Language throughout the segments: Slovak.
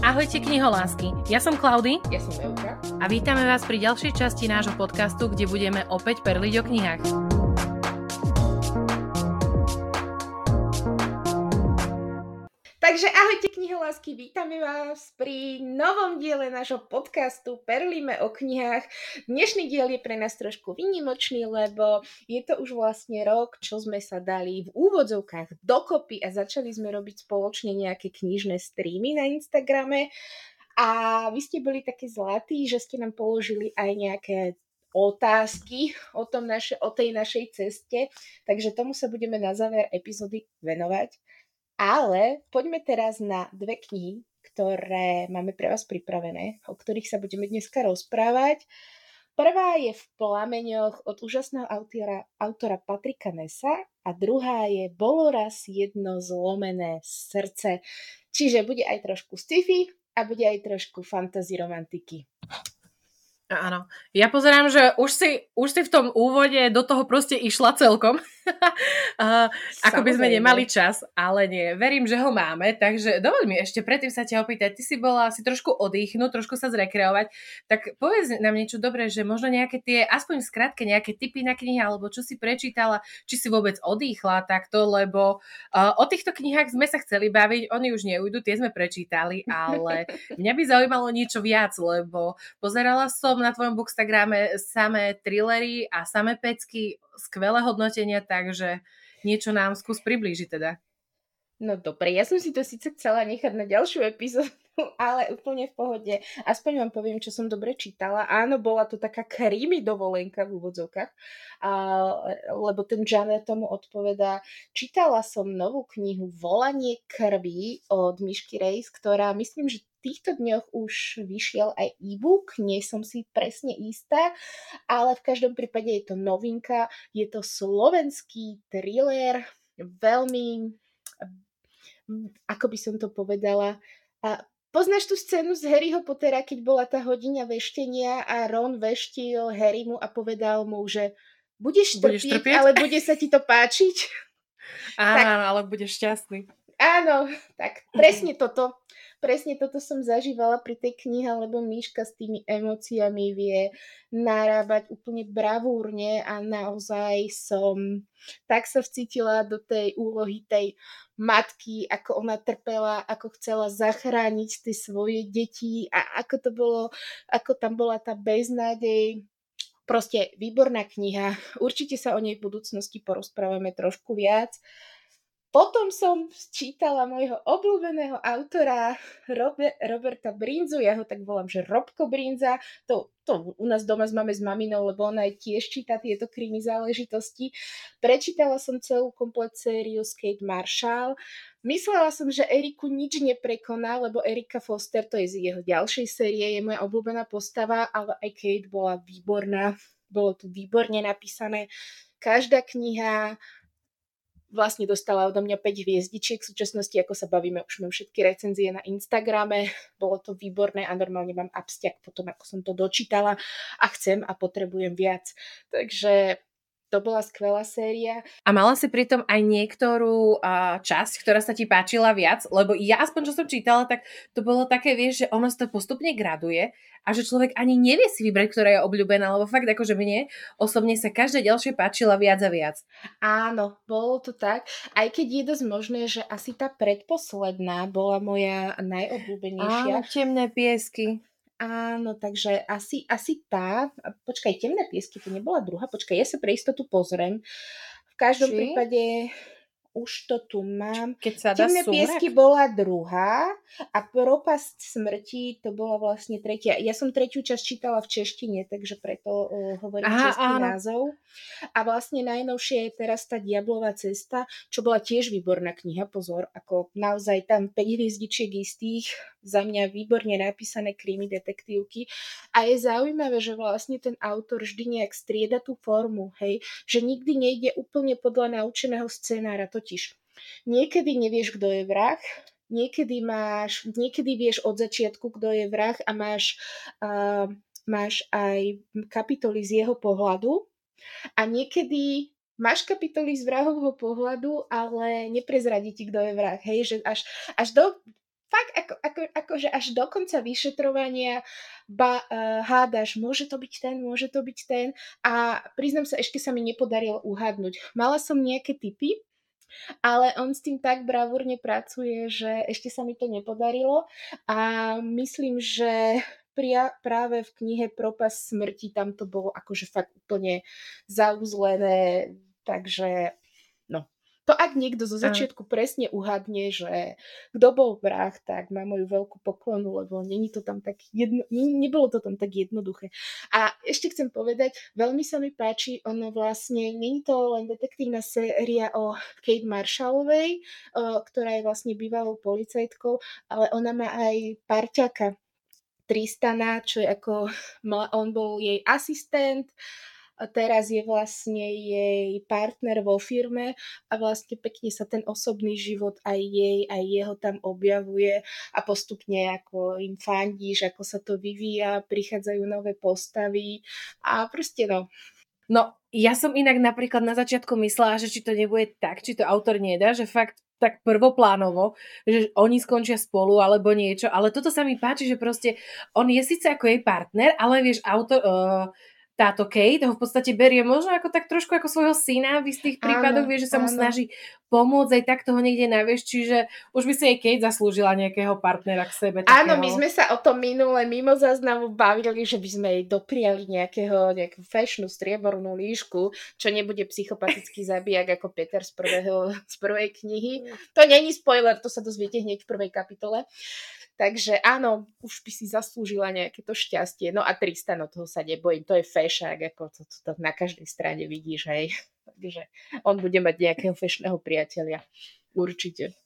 Ahojte kniholásky, ja som Klaudy Ja som Euka a vítame vás pri ďalšej časti nášho podcastu, kde budeme opäť perliť o knihách. Takže ahojte kniholásky, vítame vás pri novom diele nášho podcastu Perlíme o knihách. Dnešný diel je pre nás trošku výnimočný, lebo je to už vlastne rok, čo sme sa dali v úvodzovkách dokopy a začali sme robiť spoločne nejaké knižné streamy na Instagrame. A vy ste boli takí zlatí, že ste nám položili aj nejaké otázky o tej našej ceste, takže tomu sa budeme na záver epizódy venovať. Ale poďme teraz na dve knihy, ktoré máme pre vás pripravené, o ktorých sa budeme dneska rozprávať. Prvá je V plameňoch od úžasného autora Patrika Nessa a druhá je Bolo raz jedno zlomené srdce. Čiže bude aj trošku sci-fi a bude aj trošku fantasy romantiky. Áno. Ja pozerám, že už si v tom úvode do toho proste išla celkom. Ako by sme nemali čas, ale nie. Verím, že ho máme, takže dovoľ mi ešte predtým sa ťa opýtať. Ty si bola si trošku oddychnúť, trošku sa zrekreovať, tak povedz nám niečo dobré, že možno nejaké tie, aspoň v skratke, nejaké tipy na knihy, alebo čo si prečítala, či si vôbec oddychla takto, lebo o týchto knihách sme sa chceli baviť, oni už neujdu, tie sme prečítali, ale mňa by zaujímalo niečo viac, lebo pozerala som na tvojom Bookstagrame samé thrillery a samé pecky, skvelé hodnotenia, takže niečo nám skús priblížiť teda. No dobre, ja som si to síce chcela nechať na ďalšiu epizódu, ale úplne v pohode. Aspoň vám poviem, čo som dobre čítala. Áno, bola to taká krimi dovolenka v úvodzovkách, lebo ten žáner tomu odpovedá. Čítala som novú knihu Volanie krvi od Mišky Rejs, ktorá myslím, že týchto dňoch už vyšiel aj e-book, nie som si presne istá, ale v každom prípade je to novinka, je to slovenský thriller, veľmi, ako by som to povedala, poznáš tú scénu z Harryho Pottera, keď bola tá hodina veštenia a Ron veštil Harrymu a povedal mu, že budeš trpieť, ale bude sa ti to páčiť? Áno, ale budeš šťastný. Áno, tak presne toto som zažívala pri tej knihe, lebo Míška s tými emóciami vie narábať úplne bravúrne a naozaj tak sa vcítila do tej úlohy tej matky, ako ona trpela, ako chcela zachrániť tie svoje deti a ako tam bola tá beznádej. Proste výborná kniha, určite sa o nej v budúcnosti porozprávame trošku viac. Potom som čítala môjho obľúbeného autora Roberta Brinzu, ja ho tak volám, že Robko Brinza, to u nás doma máme s maminou, lebo ona aj tiež číta tieto krimi záležitosti. Prečítala som celú komplet sériu z Kate Marshall. Myslela som, že Eriku nič neprekoná, lebo Erika Foster, to je z jeho ďalšej série, je moja obľúbená postava, ale aj Kate bola výborná, bolo tu výborne napísané. Každá kniha vlastne dostala odo mňa 5 hviezdičiek. V súčasnosti, ako sa bavíme, už mám všetky recenzie na Instagrame. Bolo to výborné a normálne mám abstiak potom, ako som to dočítala a chcem a potrebujem viac. Takže to bola skvelá séria. A mala si pritom aj niektorú časť, ktorá sa ti páčila viac? Lebo ja aspoň, čo som čítala, tak to bolo také, vieš, že ono sa to postupne graduje a že človek ani nevie si vybrať, ktorá je obľúbená, lebo fakt akože mne osobne sa každá ďalšia páčila viac a viac. Áno, bolo to tak. Aj keď je dosť možné, že asi tá predposledná bola moja najobľúbenejšia. Áno, Temné piesky. Áno, takže asi tá, počkaj, Temné piesky, to nebola druhá, počkaj, ja sa pre istotu pozriem. V každom prípade už to tu mám. Temné piesky bola druhá a Propasť smrti to bola vlastne tretia. Ja som tretiu časť čítala v češtine, takže preto hovorím český názov. A vlastne najnovšie je teraz tá Diablová cesta, čo bola tiež výborná kniha, pozor, ako naozaj tam 5 hviezdičiek istých, za mňa výborne napísané krimi detektívky. A je zaujímavé, že vlastne ten autor vždy nejak strieda tú formu, hej, že nikdy nejde úplne podľa naučeného scenára, totiž niekedy nevieš, kto je vrah, niekedy vieš od začiatku, kto je vrah a máš aj kapitoly z jeho pohľadu a niekedy máš kapitoly z vrahovho pohľadu, ale neprezradí ti, kto je vrah, hej, že až do fakt akože až do konca vyšetrovania hádaš, môže to byť ten a priznám sa, ešte sa mi nepodarilo uhádnuť. Mala som nejaké tipy, ale on s tým tak bravúrne pracuje, že ešte sa mi to nepodarilo a myslím, že práve v knihe Propasť smrti tam to bolo akože fakt úplne zauzlené, takže no. To ak niekto zo začiatku presne uhadne, že kto bol vrah, tak má moju veľkú poklonu, lebo nebolo to tam tak jednoduché. A ešte chcem povedať, veľmi sa mi páči, ono vlastne, nie je to len detektívna séria o Kate Marshallovej, ktorá je vlastne bývalou policajtkou, ale ona má aj parťaka Tristana, čo je ako, on bol jej asistent, a teraz je vlastne jej partner vo firme a vlastne pekne sa ten osobný život aj jej, aj jeho tam objavuje a postupne ako im fandíš, ako sa to vyvíja, prichádzajú nové postavy a proste no. No, ja som inak napríklad na začiatku myslela, že či to nebude tak, či to autor nedá, že fakt tak prvoplánovo, že oni skončia spolu alebo niečo, ale toto sa mi páči, že proste on je síce ako jej partner, ale vieš, autor... táto Kate ho v podstate berie možno ako tak trošku ako svojho syna v istých prípadoch, vieš, že sa mu snaží pomôcť, aj tak toho niekde navieš, čiže už by si aj Kate zaslúžila nejakého partnera k sebe. Áno, my sme sa o tom minule mimo záznamu bavili, že by sme jej dopriali nejakú fashionu striebornú líšku, čo nebude psychopatický zabijak ako Peter z prvej knihy. To není spoiler, to sa dozviete hneď v prvej kapitole. Takže áno, už by si zaslúžila nejaké to šťastie. No a Tristan, od toho sa nebojím, to je fešák, ako to na každej strane vidíš, hej. Takže on bude mať nejakého fešného priateľa. Určite.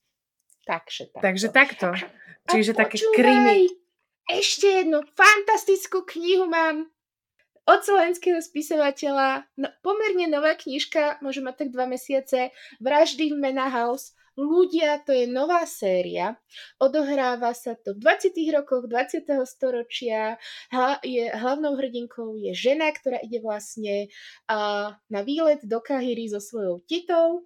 Takže takto. Čiže také krimi. Ešte jednu fantastickú knihu mám od slovenského spisovateľa. No, pomerne nová knižka, môže mať tak 2 mesiace. Vraždy v Manor House. Ľudia, to je nová séria, odohráva sa to v 20. rokoch 20. storočia, hlavnou hrdinkou je žena, ktorá ide vlastne na výlet do Kahiry so svojou titou.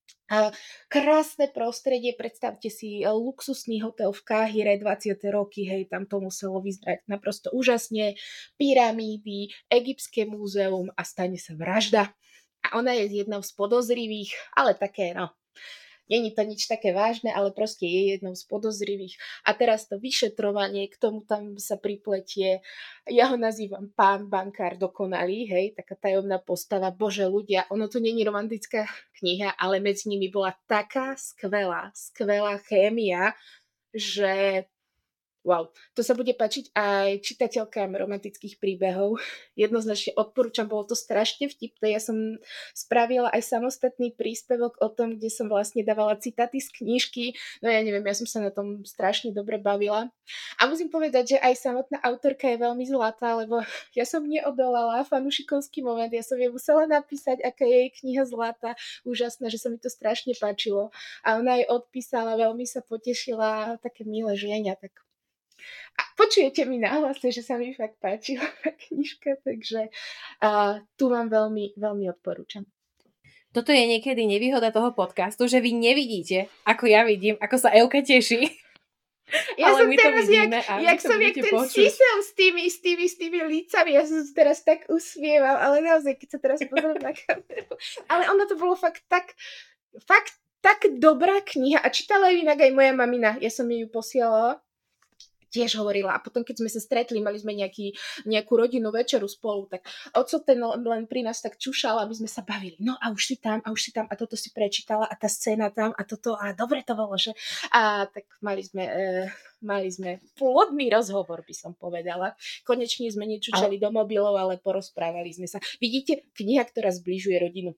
Krásne prostredie, predstavte si luxusný hotel v Káhire, 20. roky, hej, tam to muselo vyzerať naprosto úžasne, pyramídy, egyptské múzeum a stane sa vražda. A ona je jednou z podozrivých, ale také, no, není to nič také vážne, ale proste je jednou z podozrivých. A teraz to vyšetrovanie, k tomu tam sa pripletie, ja ho nazývam pán bankár dokonalý, hej, taká tajomná postava, bože ľudia, ono to není romantická kniha, ale medzi nimi bola taká skvelá chémia, že wow, to sa bude páčiť aj čitateľkám romantických príbehov. Jednoznačne odporúčam, bolo to strašne vtipné. Ja som spravila aj samostatný príspevok o tom, kde som vlastne dávala citáty z knižky. No ja neviem, ja som sa na tom strašne dobre bavila. A musím povedať, že aj samotná autorka je veľmi zlatá, lebo ja som neodolala, fanúšikovský moment, ja som jej musela napísať, aká je jej kniha zlatá, úžasná, že sa mi to strašne páčilo. A ona jej odpísala, veľmi sa potešila, také milé žienia, tak a počujete mi na hlase, že sa mi fakt páčila tá knižka, takže tu vám veľmi, veľmi odporúčam. Toto je niekedy nevýhoda toho podcastu, že vy nevidíte, ako ja vidím, ako sa Euka teší. Ja ale som teraz, jak som ten sisel s tými lícami, ja som teraz tak usmievam, ale naozaj, keď sa teraz pozriem na kameru. Ale ono to bolo fakt tak dobrá kniha a čítala ju inak aj moja mamina, ja som ju posielala. Tiež hovorila. A potom, keď sme sa stretli, mali sme nejakú rodinnú večeru spolu, tak oco ten len pri nás tak čušal, aby sme sa bavili. No a už si tam, a toto si prečítala, a tá scéna tam, a toto, a dobre to bolo, že? A tak mali sme plodný rozhovor, by som povedala. Konečne sme nečučali do mobilov, ale porozprávali sme sa. Vidíte, kniha, ktorá zbližuje rodinu.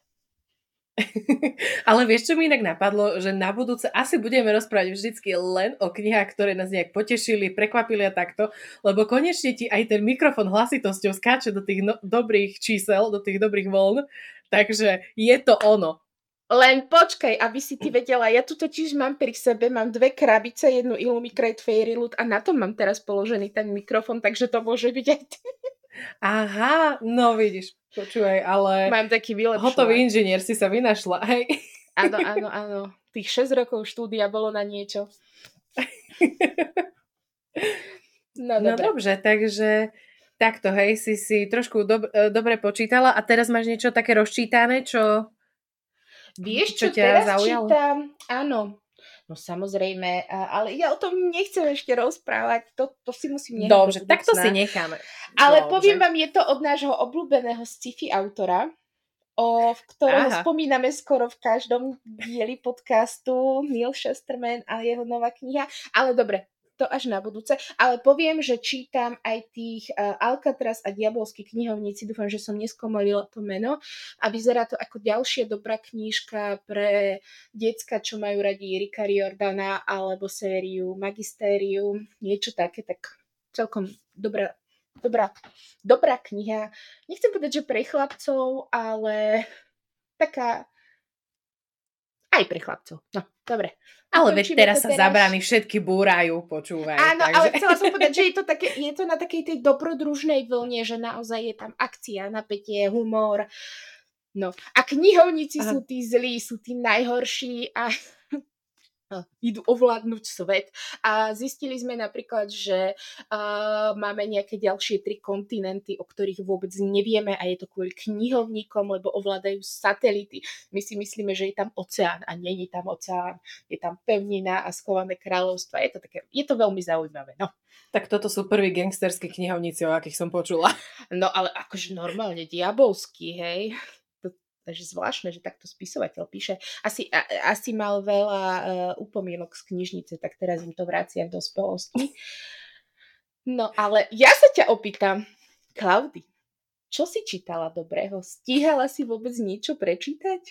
Ale vieš, čo mi inak napadlo, že na budúce asi budeme rozprávať vždycky len o knihách, ktoré nás nejak potešili, prekvapili a takto, lebo konečne ti aj ten mikrofón hlasitosťou skáče do tých dobrých čísel, do tých dobrých voľn, takže je to ono. Len počkaj, aby si ty vedela, ja tu totiž mám pri sebe, mám 2 krabice, jednu Illumicrate Fairy Loot a na tom mám teraz položený ten mikrofón, takže to môže byť aj ty. Aha, no vidíš, počúvaj, ale mám taký vylepšovák. Hotový inžinier si sa vynašla, hej. Áno. Tých 6 rokov štúdia bolo na niečo. No dobre, takže takto, hej, si trošku dobre počítala a teraz máš niečo také rozčítané, čo... Vieš, čo ťa teraz zaujalo? čítam? Áno, no samozrejme, ale ja o tom nechcem ešte rozprávať, to si musím nehať Dobre, do budúcna. tak to si necháme. Ale Dobre. poviem vám, je to od nášho obľúbeného sci-fi autora, v ktorého spomíname skoro v každom dieli podcastu, Neil Shusterman a jeho nová kniha, ale dobre, to až na budúce, ale poviem, že čítam aj tých Alcatraz a Diabolskí knihovníci, dúfam, že som neskomolila to meno a vyzerá to ako ďalšia dobrá knižka pre decka, čo majú radi Ricka Riordana alebo sériu Magistérium, niečo také, tak celkom dobrá kniha. Nechcem povedať, že pre chlapcov, ale taká aj pre chlapcov. No, dobre. Ale veď teraz sa zabrány všetky búrajú, počúvaj. Áno, takže... ale chcela som povedať, že je to na takej tej dobrodružnej vlne, že naozaj je tam akcia, napätie, humor. No, a knihovníci sú tí zlí, sú tí najhorší a idú ovládnuť svet. A zistili sme napríklad, že máme nejaké ďalšie 3 kontinenty, o ktorých vôbec nevieme a je to kvôli knihovníkom, lebo ovládajú satelity. My si myslíme, že je tam oceán a nie je tam oceán. Je tam pevnina a schované kráľovstva. Je to veľmi zaujímavé. No. Tak toto sú prví gangsterskí knihovníci, o akých som počula. No ale akože normálne diabolský, hej. Takže zvláštne, že takto spisovateľ píše. Asi mal veľa upomienok z knižnice, tak teraz im to vracia v dospelosti. No ale ja sa ťa opýtam, Klaudy, čo si čítala dobrého? Stíhala si vôbec niečo prečítať?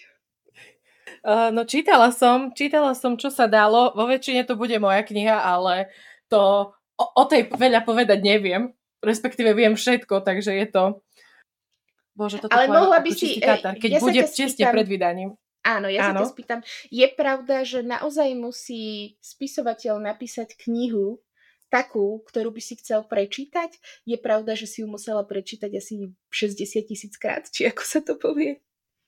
No čítala som, čo sa dalo. Vo väčšine to bude moja kniha, ale to o tej veľa povedať neviem. Respektíve viem všetko, takže je to... Bože, toto ale mohla by si... keď bude čestne pred vydaním. Áno, ja sa ťa spýtam. Je pravda, že naozaj musí spisovateľ napísať knihu takú, ktorú by si chcel prečítať? Je pravda, že si ju musela prečítať asi 60 000 krát? Či ako sa to povie?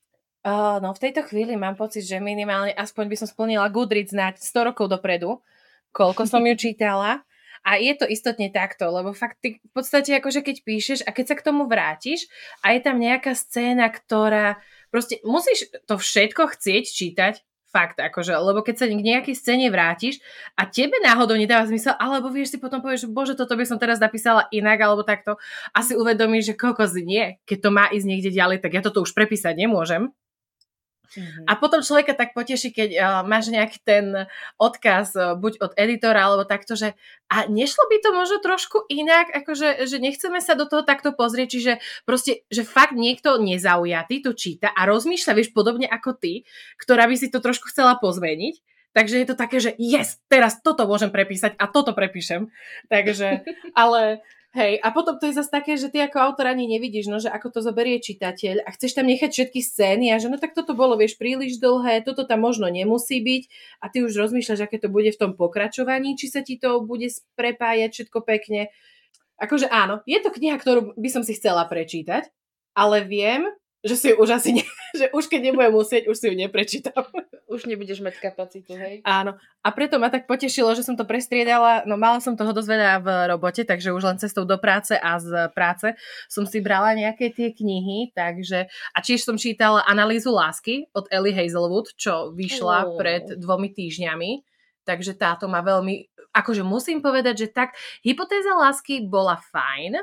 No v tejto chvíli mám pocit, že minimálne aspoň by som splnila Goodreads na 100 rokov dopredu, koľko som ju čítala. A je to istotne takto, lebo fakt ty v podstate akože keď píšeš a keď sa k tomu vrátiš a je tam nejaká scéna, ktorá proste musíš to všetko chcieť čítať, fakt akože, lebo keď sa k nejakej scéne vrátiš a tebe náhodou nedáva zmysel, alebo vieš si potom povieš, že bože, toto by som teraz napísala inak, alebo takto, a si uvedomíš, že kokos nie, keď to má ísť niekde ďalej, tak ja toto už prepísať nemôžem. Mm-hmm. A potom človeka tak poteší, keď máš nejaký ten odkaz buď od editora, alebo takto, že a nešlo by to možno trošku inak, akože že nechceme sa do toho takto pozrieť, čiže proste, že fakt niekto nezaujatý to číta a rozmýšľa, vieš, podobne ako ty, ktorá by si to trošku chcela pozmeniť. Takže je to také, že yes, teraz toto môžem prepísať a toto prepíšem. Takže, ale... Hej, a potom to je zase také, že ty ako autor ani nevidíš, no, že ako to zoberie čitateľ a chceš tam nechať všetky scény a že no tak toto bolo, vieš, príliš dlhé, toto tam možno nemusí byť a ty už rozmýšľaš, aké to bude v tom pokračovaní, či sa ti to bude prepájať všetko pekne. Akože áno, je to kniha, ktorú by som si chcela prečítať, ale viem, že si ju už asi že už keď nebudem musieť, už si ju neprečítam. Už nebudeš mať kapacitu, hej? Áno. A preto ma tak potešilo, že som to prestriedala. No mala som toho dosť veľa v robote, takže už len cestou do práce a z práce som si brala nejaké tie knihy, takže... A tiež som čítala Analýzu lásky od Ellie Hazelwood, čo vyšla pred 2 týždňami. Takže táto ma veľmi... Akože musím povedať, že tak... Hypotéza lásky bola fajn,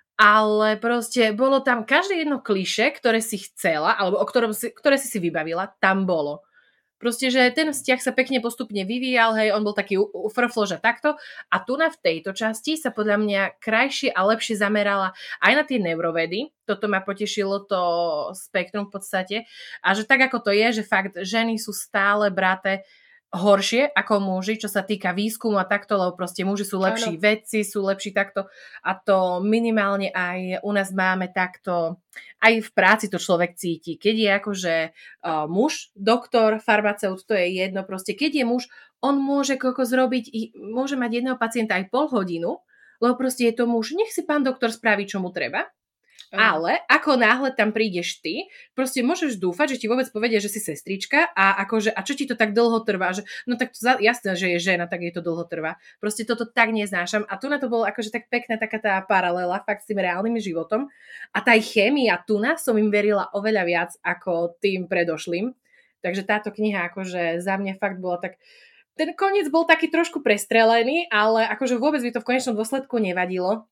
ale proste bolo tam každé jedno klišé, ktoré si chcela, alebo ktoré si vybavila, tam bolo. Proste, že ten vzťah sa pekne postupne vyvíjal, hej, on bol taký frflož a takto. A tu v tejto časti sa podľa mňa krajšie a lepšie zamerala aj na tie neurovedy. Toto ma potešilo, to spektrum v podstate. A že tak ako to je, že fakt ženy sú stále braté horšie ako muži, čo sa týka výskumu a takto, lebo proste muži sú lepší vedci, sú lepší takto a to minimálne aj u nás máme takto, aj v práci to človek cíti. Keď je akože muž, doktor, farmaceut, to je jedno, proste keď je muž, on môže zrobiť, môže mať jedného pacienta aj pol hodinu, lebo proste je to muž, nech si pán doktor spraví, čo mu treba. Ale ako náhle tam prídeš ty, proste môžeš dúfať, že ti vôbec povedia, že si sestrička a akože, a čo ti to tak dlho trvá? Že, no tak to jasné, že je žena, tak je to dlho trvá. Proste toto tak neznášam. A tu na to bolo akože tak pekná taká tá paralela fakt s tým reálnym životom. A tá chémia tu na som im verila oveľa viac ako tým predošlým. Takže táto kniha akože za mňa fakt bola tak... Ten koniec bol taký trošku prestrelený, ale akože vôbec by to v konečnom dôsledku nevadilo,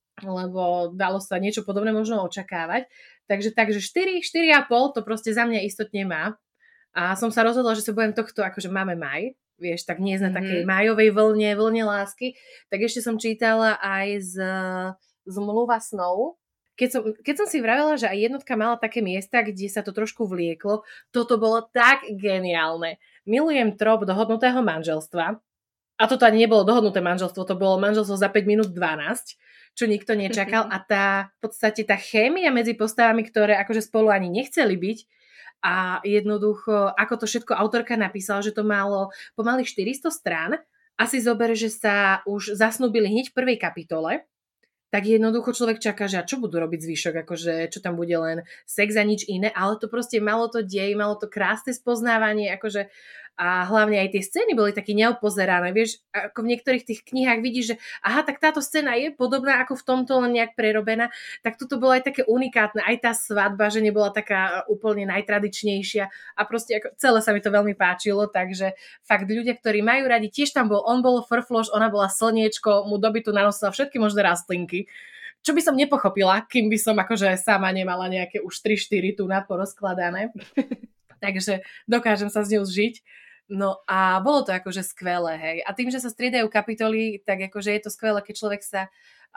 lebo dalo sa niečo podobné možno očakávať. Takže 4,5 to proste za mňa istotne má. A som sa rozhodla, že sa budem tohto, akože máme maj, vieš, tak nie na takej májovej vlne lásky. Tak ešte som čítala aj z Zmluva snov. Keď som si vravela, že aj jednotka mala také miesta, kde sa to trošku vlieklo, toto bolo tak geniálne. Milujem trop dohodnutého manželstva. A toto ani nebolo dohodnuté manželstvo, to bolo manželstvo za 5 minút 12, čo nikto nečakal. A v podstate tá chémia medzi postavami, ktoré akože spolu ani nechceli byť, a jednoducho, ako to všetko autorka napísala, že to malo pomaly 400 strán, asi zober, že sa už zasnúbili hneď v prvej kapitole, tak jednoducho človek čaká, že a čo budú robiť zvyšok, akože čo tam bude len sex a nič iné, ale to proste malo to dej, malo to krásne spoznávanie, akože a hlavne aj tie scény boli také neopozerané, vieš, ako v niektorých tých knihách vidíš, že aha, tak táto scéna je podobná ako v tomto, len nejak prerobená, tak toto bolo aj také unikátne, aj tá svadba, že nebola taká úplne najtradičnejšia a proste ako, celé sa mi to veľmi páčilo, takže fakt ľudia, ktorí majú radi, tiež tam bol, on bol frfloš, ona bola slniečko, mu dobytu nanosila všetky možné rastlinky, čo by som nepochopila, kým by som akože sama nemala nejaké už 3-4 tu na porozkladané. Takže dokážem sa s ňou zžiť. No a bolo to akože skvelé, hej. A tým, že sa striedajú kapitoly, tak akože je to skvelé, keď človek sa,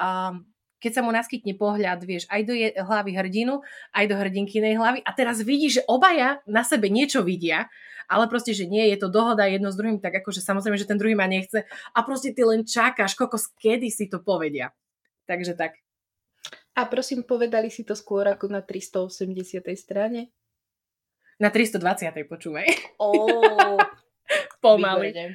keď sa mu naskytne pohľad, vieš, aj do hlavy hrdinu, aj do hrdinkynej hlavy a teraz vidí, že obaja na sebe niečo vidia, ale proste, že nie, je to dohoda jedno s druhým, tak akože samozrejme, že ten druhý ma nechce a proste ty len čakáš, kokos, kedy si to povedia. Takže tak. A prosím, povedali si to skôr ako na 380. strane? Na 320. počúvaj. Pomaly.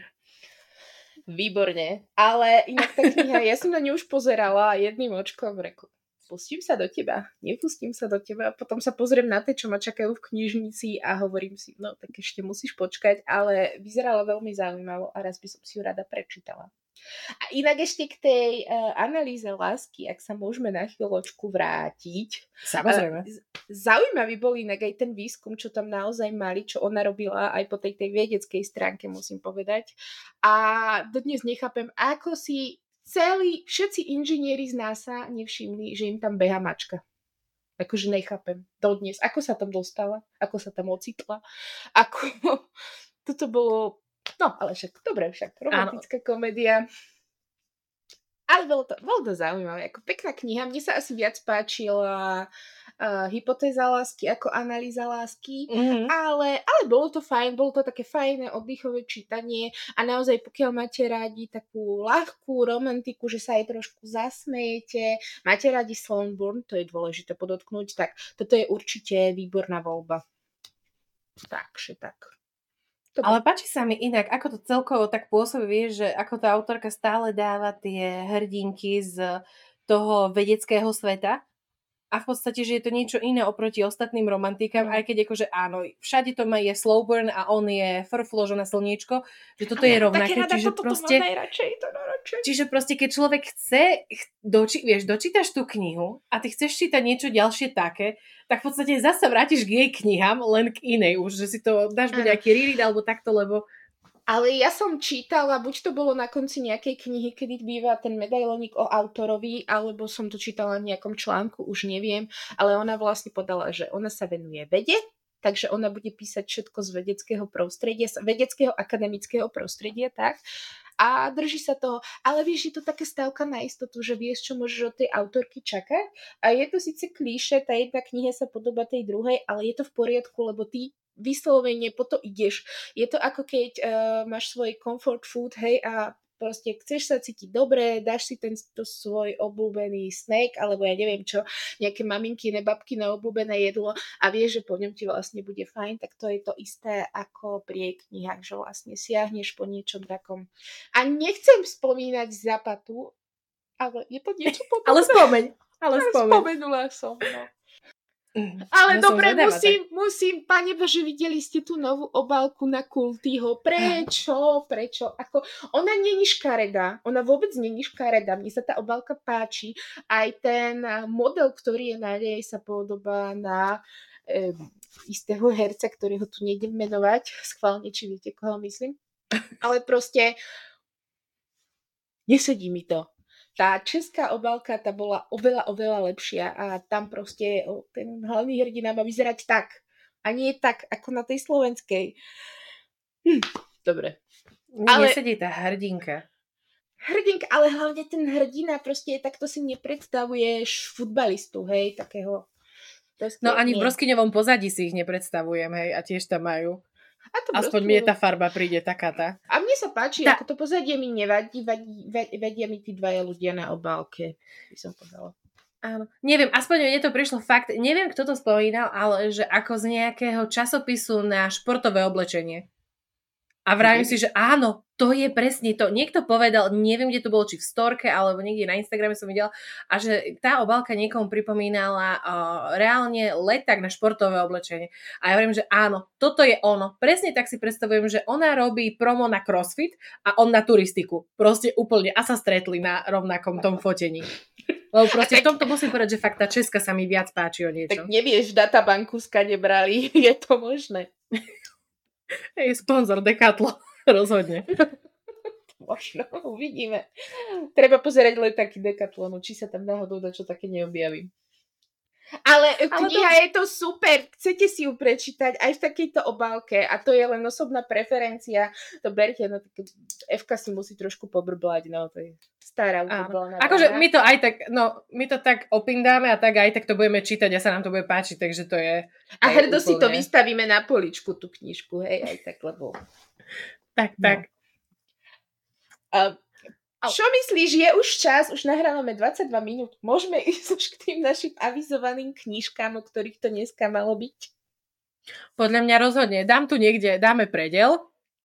Výborne. Ale inak tá kniha, ja som na ňu už pozerala jedným očkom, reku, pustím sa do teba, nepustím sa do teba, potom sa pozriem na tie, čo ma čakajú v knižnici a hovorím si, no tak ešte musíš počkať, ale vyzerala veľmi zaujímavo a raz by som si ju rada prečítala. A inak ešte k tej analýze lásky, ak sa môžeme na chvíľočku vrátiť. Samozrejme. Zaujímavý bol inak aj ten výskum, čo tam naozaj mali, čo ona robila aj po tej vedeckej stránke, musím povedať. A dodnes nechápem, ako si všetci inžinieri z NASA nevšimli, že im tam beha mačka. Akože nechápem. Dodnes. Ako sa tam dostala? Ako sa tam ocitla? Toto bolo... No, ale dobre, romantická komédia. Ale bolo to zaujímavé, ako pekná kniha. Mne sa asi viac páčila Hypotéza lásky ako Analýza lásky, ale bolo to fajn, bolo to také fajné oddychové čítanie a naozaj pokiaľ máte radi takú ľahkú romantiku, že sa aj trošku zasmejete, máte radi Swinburne, to je dôležité podotknúť, tak toto je určite výborná voľba. Takže tak. Ale páči sa mi inak, ako to celkovo tak pôsobí, vieš, že ako tá autorka stále dáva tie hrdinky z toho vedeckého sveta a v podstate, že je to niečo iné oproti ostatným romantikám, aj keď akože áno, všade to je slow burn a on je frfložo na slniečko, že toto je rovnaké, čiže proste... Čiže proste, keď človek chce, dočítaš tú knihu a ty chceš čítať niečo ďalšie také, tak v podstate zasa vrátiš k jej knihám, len k inej už, že si to dáš buď nejaký reread alebo takto, lebo... Ale ja som čítala, buď to bolo na konci nejakej knihy, kedy býva ten medailónik o autorovi, alebo som to čítala v nejakom článku, už neviem, ale ona vlastne podala, že ona sa venuje vede, takže ona bude písať všetko z vedeckého prostredia, vedeckého akademického prostredia, tak? A drží sa toho. Ale vieš, je to také stávka na istotu, že vieš, čo môžeš od tej autorky čakať. A je to síce klíše, tá jedna kniha sa podobá tej druhej, ale je to v poriadku, lebo ty vyslovene po to ideš. Je to ako keď máš svoj comfort food, hej, a proste chceš sa cítiť dobre, dáš si tento svoj obľúbený snack, alebo ja neviem čo, nejaké maminkine, babkine obľúbené jedlo a vieš, že po ňom ti vlastne bude fajn, tak to je to isté ako pri knihách, že vlastne siahneš po niečom takom. A nechcem spomínať Zapatu, ale je to niečo podobné. Ale spomeň. Ale spomenula som, no. Ale dobre, musím, Pane Bože, videli ste tú novú obálku na Kultyho. Prečo? Ako, ona není škaredá. Ona vôbec není škaredá. Mne sa tá obálka páči. Aj ten model, ktorý je na nej, sa podobá na istého herca, ktorého tu nejdem menovať. Schválne, či viete, koho myslím. Ale proste nesedí mi to. Tá česká obálka, tá bola oveľa lepšia a tam proste ten hlavný hrdina má vyzerať tak. A nie tak, ako na tej slovenskej. Dobre. Nesedí tá hrdinka. Hrdinka, ale hlavne ten hrdina proste takto si nepredstavuješ futbalistu, hej, takého. No ani v Broskyňovom pozadí si ich nepredstavujem, hej, a tiež tam majú. Aspoň mne tá farba príde taká tá. A mne sa páči, ako to pozadie mi nevadí, vedia mi tí dvaja ľudia na obálke, by som povedala. Áno. Neviem, aspoň mne to prišlo fakt, neviem, kto to spomínal, ale že ako z nejakého časopisu na športové oblečenie. A vravím si, že áno, to je presne to. Niekto povedal, neviem, kde to bolo, či v storke, alebo niekde na Instagrame som videla, a že tá obálka niekomu pripomínala reálne leták na športové oblečenie. A ja vravím, že áno, toto je ono. Presne tak si predstavujem, že ona robí promo na CrossFit a on na turistiku. Proste úplne. A sa stretli na rovnakom tom fotení. Lebo proste v tomto musím povedať, že fakt tá Česka sa mi viac páči o niečo. Tak nevieš, databanku skade brali. Je to možné. Hej, sponzor Decathlon, rozhodne. Možno, uvidíme. Treba pozerať letáky Decathlonu, či sa tam náhodou dačo také neobjaví. Ale kniha je to super, chcete si ju prečítať aj v takejto obálke a to je len osobná preferencia, to berte, no tak Evka si musí trošku pobrblať, no to je stará upoblná. Akože my to aj tak, no my to tak opindáme a tak aj tak to budeme čítať a sa nám to bude páčiť, takže to je... A hrdo si to vystavíme na poličku, tú knižku, hej, aj tak, lebo... Tak. Čo myslíš, je už čas, už nahrávame 22 minút, môžeme ísť už k tým našim avizovaným knižkám, o ktorých to dneska malo byť? Podľa mňa rozhodne. Dáme predel.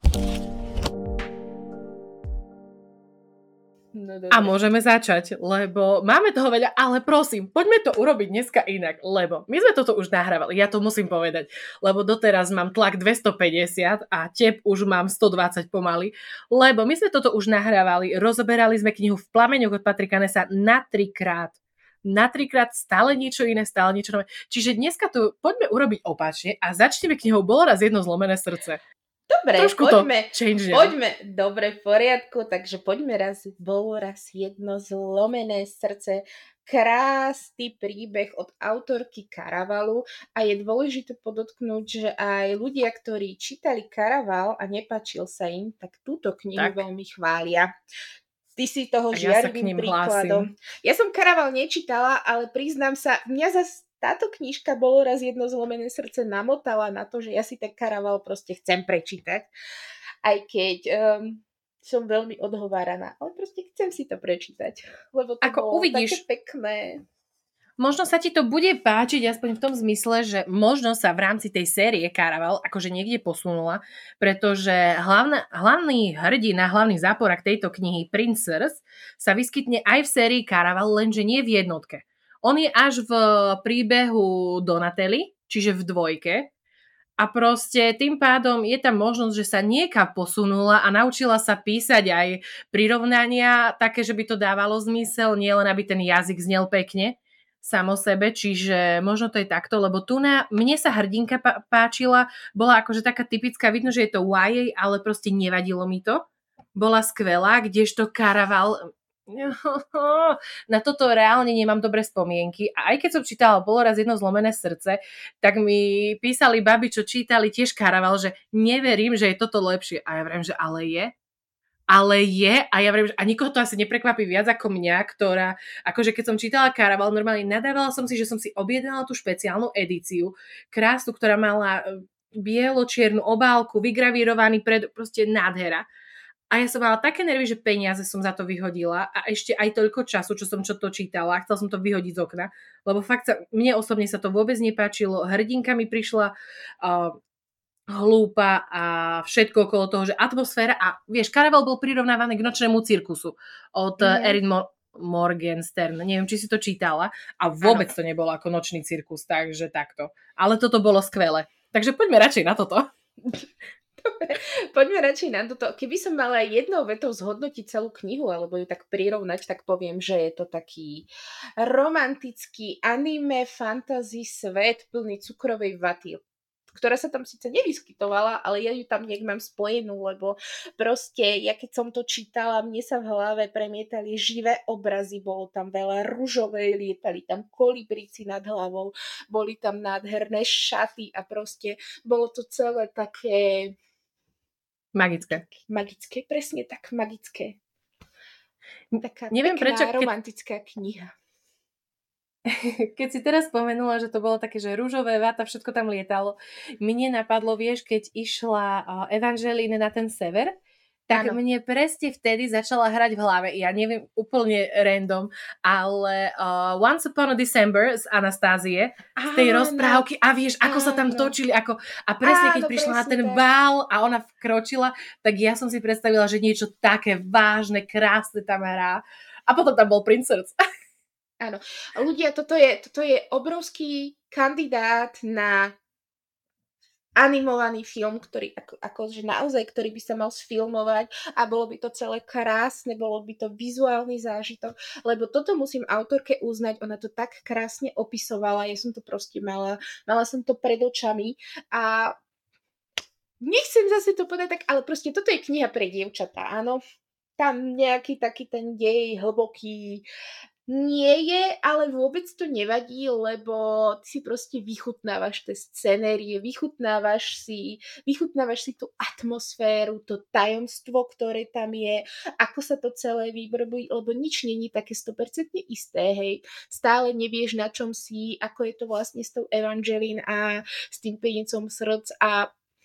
No, a môžeme začať, lebo máme toho veľa, ale prosím, poďme to urobiť dneska inak, lebo my sme toto už nahrávali, ja to musím povedať, lebo doteraz mám tlak 250 a tep už mám 120 pomaly, lebo my sme toto už nahrávali, rozoberali sme knihu V plameňoch od Patrika Nessa na 3-krát. Na 3-krát stále niečo iné, stále niečo nové. Čiže dneska to poďme urobiť opačne a začneme knihou Bolo raz jedno zlomené srdce. Dobre, poďme. Dobre, v poriadku, takže Bolo raz jedno zlomené srdce. Krásny príbeh od autorky Karavalu a je dôležité podotknúť, že aj ľudia, ktorí čítali Karaval a nepáčil sa im, tak túto knihu veľmi chvália. Ty si toho žiarivým príkladom. Ja som Karaval nečítala, ale priznám sa, mňa zase táto knižka Bolo raz jedno zlomené srdce namotala na to, že ja si ten Karaval proste chcem prečítať. Aj keď som veľmi odhováraná. Ale proste chcem si to prečítať. Lebo to bolo také pekné. Možno sa ti to bude páčiť, aspoň v tom zmysle, že možno sa v rámci tej série Karaval akože niekde posunula, pretože hlavný hrdina, hlavný záporak tejto knihy, Princ Srs, sa vyskytne aj v sérii Karaval, lenže nie v jednotke. On je až v príbehu Donatelly, čiže v 2. A proste tým pádom je tam možnosť, že sa niekam posunula a naučila sa písať aj prirovnania také, že by to dávalo zmysel, nielen aby ten jazyk znel pekne samo sebe, čiže možno to je takto, lebo mne sa hrdinka páčila, bola akože taká typická, vidno, že je to YA, ale proste nevadilo mi to. Bola skvelá, kdežto Karaval... Na toto reálne nemám dobré spomienky a aj keď som čítala Bolo raz jedno zlomené srdce, tak mi písali babi, čo čítali tiež Karaval, že neverím, že je toto lepšie a ja vravím, že ale je a ja vravím, že a nikoho to asi neprekvapí viac ako mňa, ktorá, akože keď som čítala Karaval, normálne nadávala som si, že som si objednala tú špeciálnu edíciu, krásnu, ktorá mala bielo-čiernu obálku, vygravírovaný proste nádhera. A ja som mala také nervy, že peniaze som za to vyhodila a ešte aj toľko času, čo to čítala a chcela som to vyhodiť z okna, lebo fakt mne osobne sa to vôbec nepáčilo. Hrdinka mi prišla hlúpa a všetko okolo toho, že atmosféra a vieš, Karaval bol prirovnávaný k Nočnému cirkusu od Morgenstern. Neviem, či si to čítala. A vôbec to nebolo ako Nočný cirkus, takže takto. Ale toto bolo skvelé. Takže poďme radšej na toto. Dobre, poďme radšej na toto. Keby som mala jednou vetou zhodnotiť celú knihu, alebo ju tak prirovnať, tak poviem, že je to taký romantický anime fantasy svet plný cukrovej vaty, ktorá sa tam síce nevyskytovala, ale ja ju tam nejak mám spojenú, lebo proste, ja keď som to čítala, mne sa v hlave premietali živé obrazy, bolo tam veľa ružovej, lietali tam kolibríci nad hlavou, boli tam nádherné šaty a proste bolo to celé také magické. Magické, presne tak, magické. Taká neviem pekná, prečo, romantická kniha. Keď si teraz spomenula, že to bolo také, že rúžové vata, všetko tam lietalo, mne napadlo, vieš, keď išla Evangeline na ten sever, tak mne presne vtedy začala hrať v hlave, ja neviem, úplne random, ale Once Upon a December z Anastázie, z tej rozprávky a vieš, ako sa tam točili, a presne keď prišla na ten bál a ona vkročila, tak ja som si predstavila, že niečo také vážne, krásne tam hrá a potom tam bol Prince srdc. Áno. Ľudia, toto je obrovský kandidát na animovaný film, ktorý akože naozaj, ktorý by sa mal sfilmovať a bolo by to celé krásne, bolo by to vizuálny zážitok, lebo toto musím autorke uznať, ona to tak krásne opisovala, ja som to proste mala som to pred očami a nechcem zase to povedať tak, ale proste toto je kniha pre dievčatá, áno. Tam nejaký taký ten dej hlboký nie je, ale vôbec to nevadí, lebo ty si proste vychutnávaš tie scenérie, vychutnávaš si tú atmosféru, to tajomstvo, ktoré tam je, ako sa to celé vybrbí, lebo nič není také 100% isté, hej. Stále nevieš, na čom si, ako je to vlastne s tou Evangeline a s tým Princom srdc a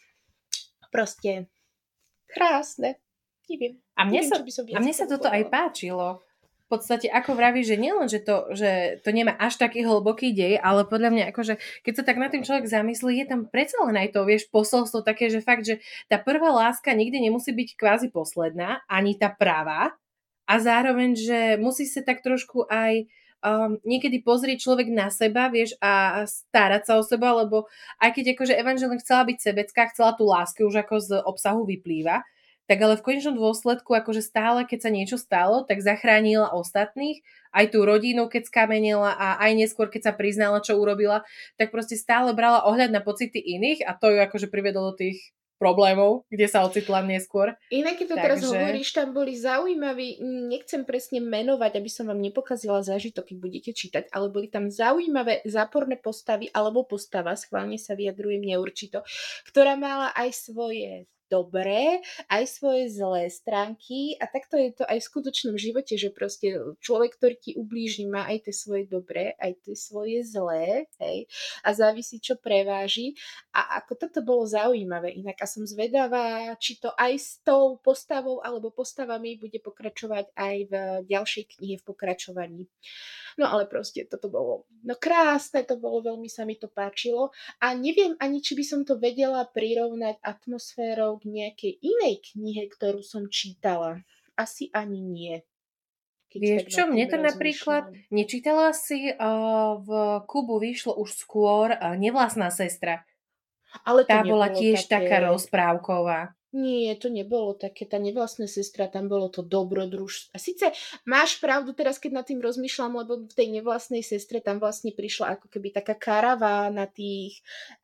proste krásne. Neviem. A mne sa toto aj páčilo. V podstate, ako vravíš, že nielen, že to nemá až taký hlboký dej, ale podľa mňa, akože, keď sa tak na tým človek zamyslí, je tam predsa len aj to, vieš, posolstvo také, že fakt, že tá prvá láska nikdy nemusí byť kvázi posledná, ani tá pravá, a zároveň, že musí sa tak trošku aj niekedy pozrieť človek na seba, vieš, a starať sa o seba, lebo aj keď akože Evangeline chcela byť sebecká, chcela tú lásku, už ako z obsahu vyplýva, tak ale v konečnom dôsledku, akože stále, keď sa niečo stalo, tak zachránila ostatných, aj tú rodinu, keď skamenila a aj neskôr, keď sa priznala, čo urobila, tak proste stále brala ohľad na pocity iných a to ju akože priviedlo do tých problémov, kde sa ocitla neskôr. Inak, keď to teraz hovoríš, tam boli zaujímaví, nechcem presne menovať, aby som vám nepokazila zážitok, keď budete čítať, ale boli tam zaujímavé záporné postavy, alebo postava, schválne sa vyjadrujem neurčito, ktorá mala aj svoje dobré, aj svoje zlé stránky a takto je to aj v skutočnom živote, že proste človek, ktorý ti ublíži, má aj tie svoje dobré, aj tie svoje zlé, hej, a závisí, čo preváži a ako toto bolo zaujímavé, inak a som zvedavá, či to aj s tou postavou alebo postavami bude pokračovať aj v ďalšej knihe v pokračovaní. No ale proste toto bolo krásne, to bolo, veľmi sa mi to páčilo a neviem ani, či by som to vedela prirovnať atmosférou k nejakej inej knihe, ktorú som čítala. Asi ani nie. Vieš čo, mne to napríklad, nečítala si, v Kubu vyšlo už skôr Nevlastná sestra. Ale tá bola tiež také taká rozprávková. Nie, to nebolo také, tá nevlastná sestra, tam bolo to dobrodružstvo. A síce máš pravdu teraz, keď nad tým rozmýšľam, lebo v tej nevlastnej sestre tam vlastne prišla ako keby taká karavána tých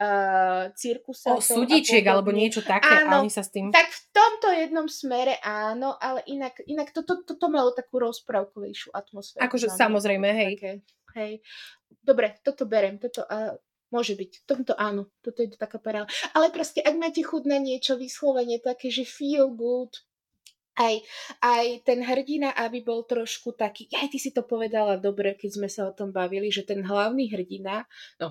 cirkusátov. Súdičiek alebo niečo také, áno, a oni sa s tým... Tak v tomto jednom smere áno, ale inak toto malo takú rozprávkovejšiu atmosféru. Akože samozrejme, hej. Také, hej. Dobre, toto berem, toto... Môže byť, tomto áno, toto je to taká paráda. Ale proste, ak máte chuť na niečo vyslovene také, že feel good, aj ten hrdina, aby bol trošku taký, aj ty si to povedala dobre, keď sme sa o tom bavili, že ten hlavný hrdina,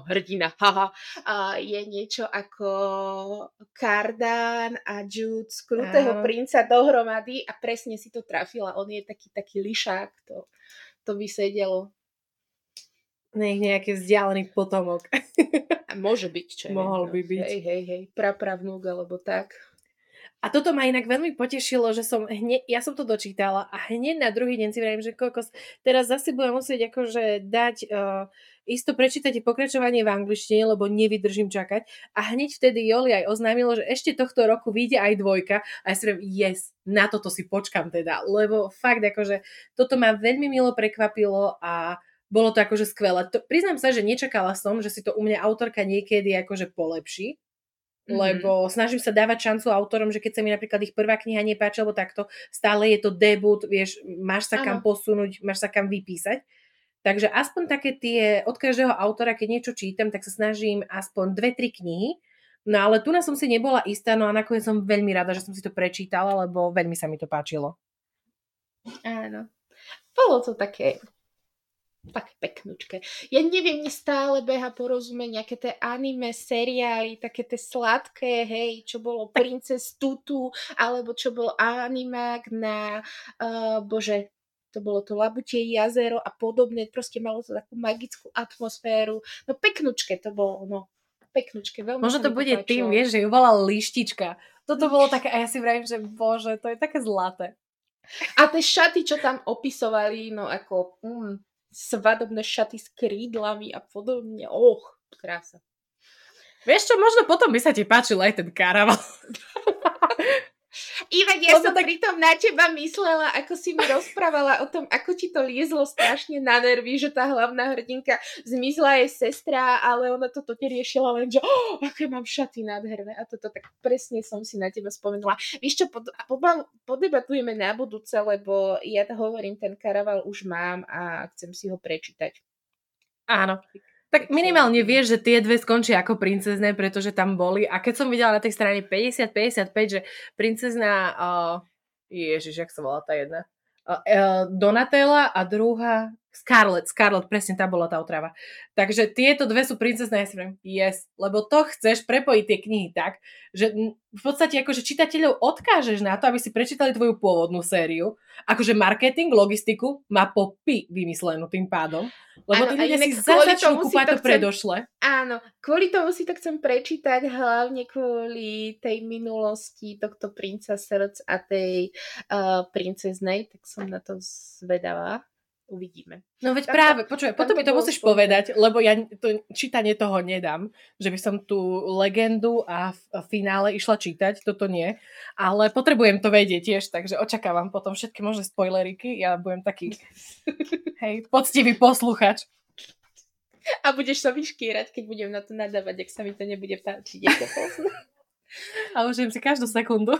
je niečo ako Cardan a Jude z Krutého princa dohromady a presne si to trafila. On je taký lišák, to by sedelo. Nejaký vzdialený potomok. A môže byť, čo Mohol by byť. Hej, prapravnúk, alebo tak. A toto ma inak veľmi potešilo, že ja som to dočítala a hneď na druhý deň si vravím, že kokos, teraz zase budem musieť akože dať isto prečítať pokračovanie v angličtine, lebo nevydržím čakať. A hneď vtedy Joli aj oznámilo, že ešte tohto roku vyjde aj 2 a ja si vravím, yes, na toto si počkam teda, lebo fakt akože toto ma veľmi milo prekvapilo a bolo to akože skvelé. Priznám sa, že nečakala som, že si to u mňa autorka niekedy akože polepší, lebo snažím sa dávať šancu autorom, že keď sa mi napríklad ich prvá kniha nepáči, alebo takto, stále je to debut, vieš, máš sa kam posunúť, máš sa kam vypísať. Takže aspoň také tie, od každého autora, keď niečo čítam, tak sa snažím aspoň 2-3 knihy, no ale tu som si nebola istá, no a nakoniec som veľmi rada, že som si to prečítala, lebo veľmi sa mi to páčilo. Áno. Bolo to také peknúčke. Ja neviem, mne stále beha porozumieť nejaké tie anime, seriály, také tie sladké, hej, čo bolo Princes Tutu, alebo čo bol animák na, bože, to bolo to Labutie jazero a podobne, proste malo to takú magickú atmosféru. No peknúčke to bolo, no. Peknúčke, veľmi možno to bude tým, vieš, že ju volal Lištička. Toto bolo také, a ja si vravím, že bože, to je také zlaté. A tie šaty, čo tam opisovali, no ako svadobné šaty s krídlami a podobne. Krása. Vieš čo, možno potom by sa ti páčil aj ten karaval. Inak ja som pritom na teba myslela, ako si mi rozprávala o tom, ako ti to liezlo strašne na nervy, že tá hlavná hrdinka zmizla jej sestra, ale ona toto riešila len, že aké mám šaty nádherné a toto tak presne som si na teba spomenula. Víš čo, podebatujeme na budúce, lebo ja to hovorím, ten karaval už mám a chcem si ho prečítať. Áno. Tak minimálne vieš, že tie 2 skončia ako princezné, pretože tam boli. A keď som videla na tej strane 50-55, že princezná, ježiš, jak sa volá tá jedna? Donatella a druhá Scarlett, presne tá bola tá otrava. Takže tieto 2 sú princezné, ja si viem, yes, lebo to chceš prepojiť tie knihy tak, že v podstate akože čitateľov odkážeš na to, aby si prečítali tvoju pôvodnú sériu. Akože marketing, logistiku má popy vymyslenú tým pádom, lebo tí ľudia si začnú kúpať to predošle. Áno, kvôli tomu si to chcem prečítať, hlavne kvôli tej minulosti tohto princa srdc a tej princeznej, tak som na to zvedavá. Uvidíme. No veď práve, počuj, potom mi to musíš povedať, lebo ja to čítanie toho nedám, že by som tú legendu a v finále išla čítať, toto nie, ale potrebujem to vedieť tiež, takže očakávam potom všetky možné spoileriky, ja budem taký poctivý posluchač. A budeš sa vyškírať, keď budem na to nadávať, ak sa mi to nebude páčiť. A užijem si každú sekundu.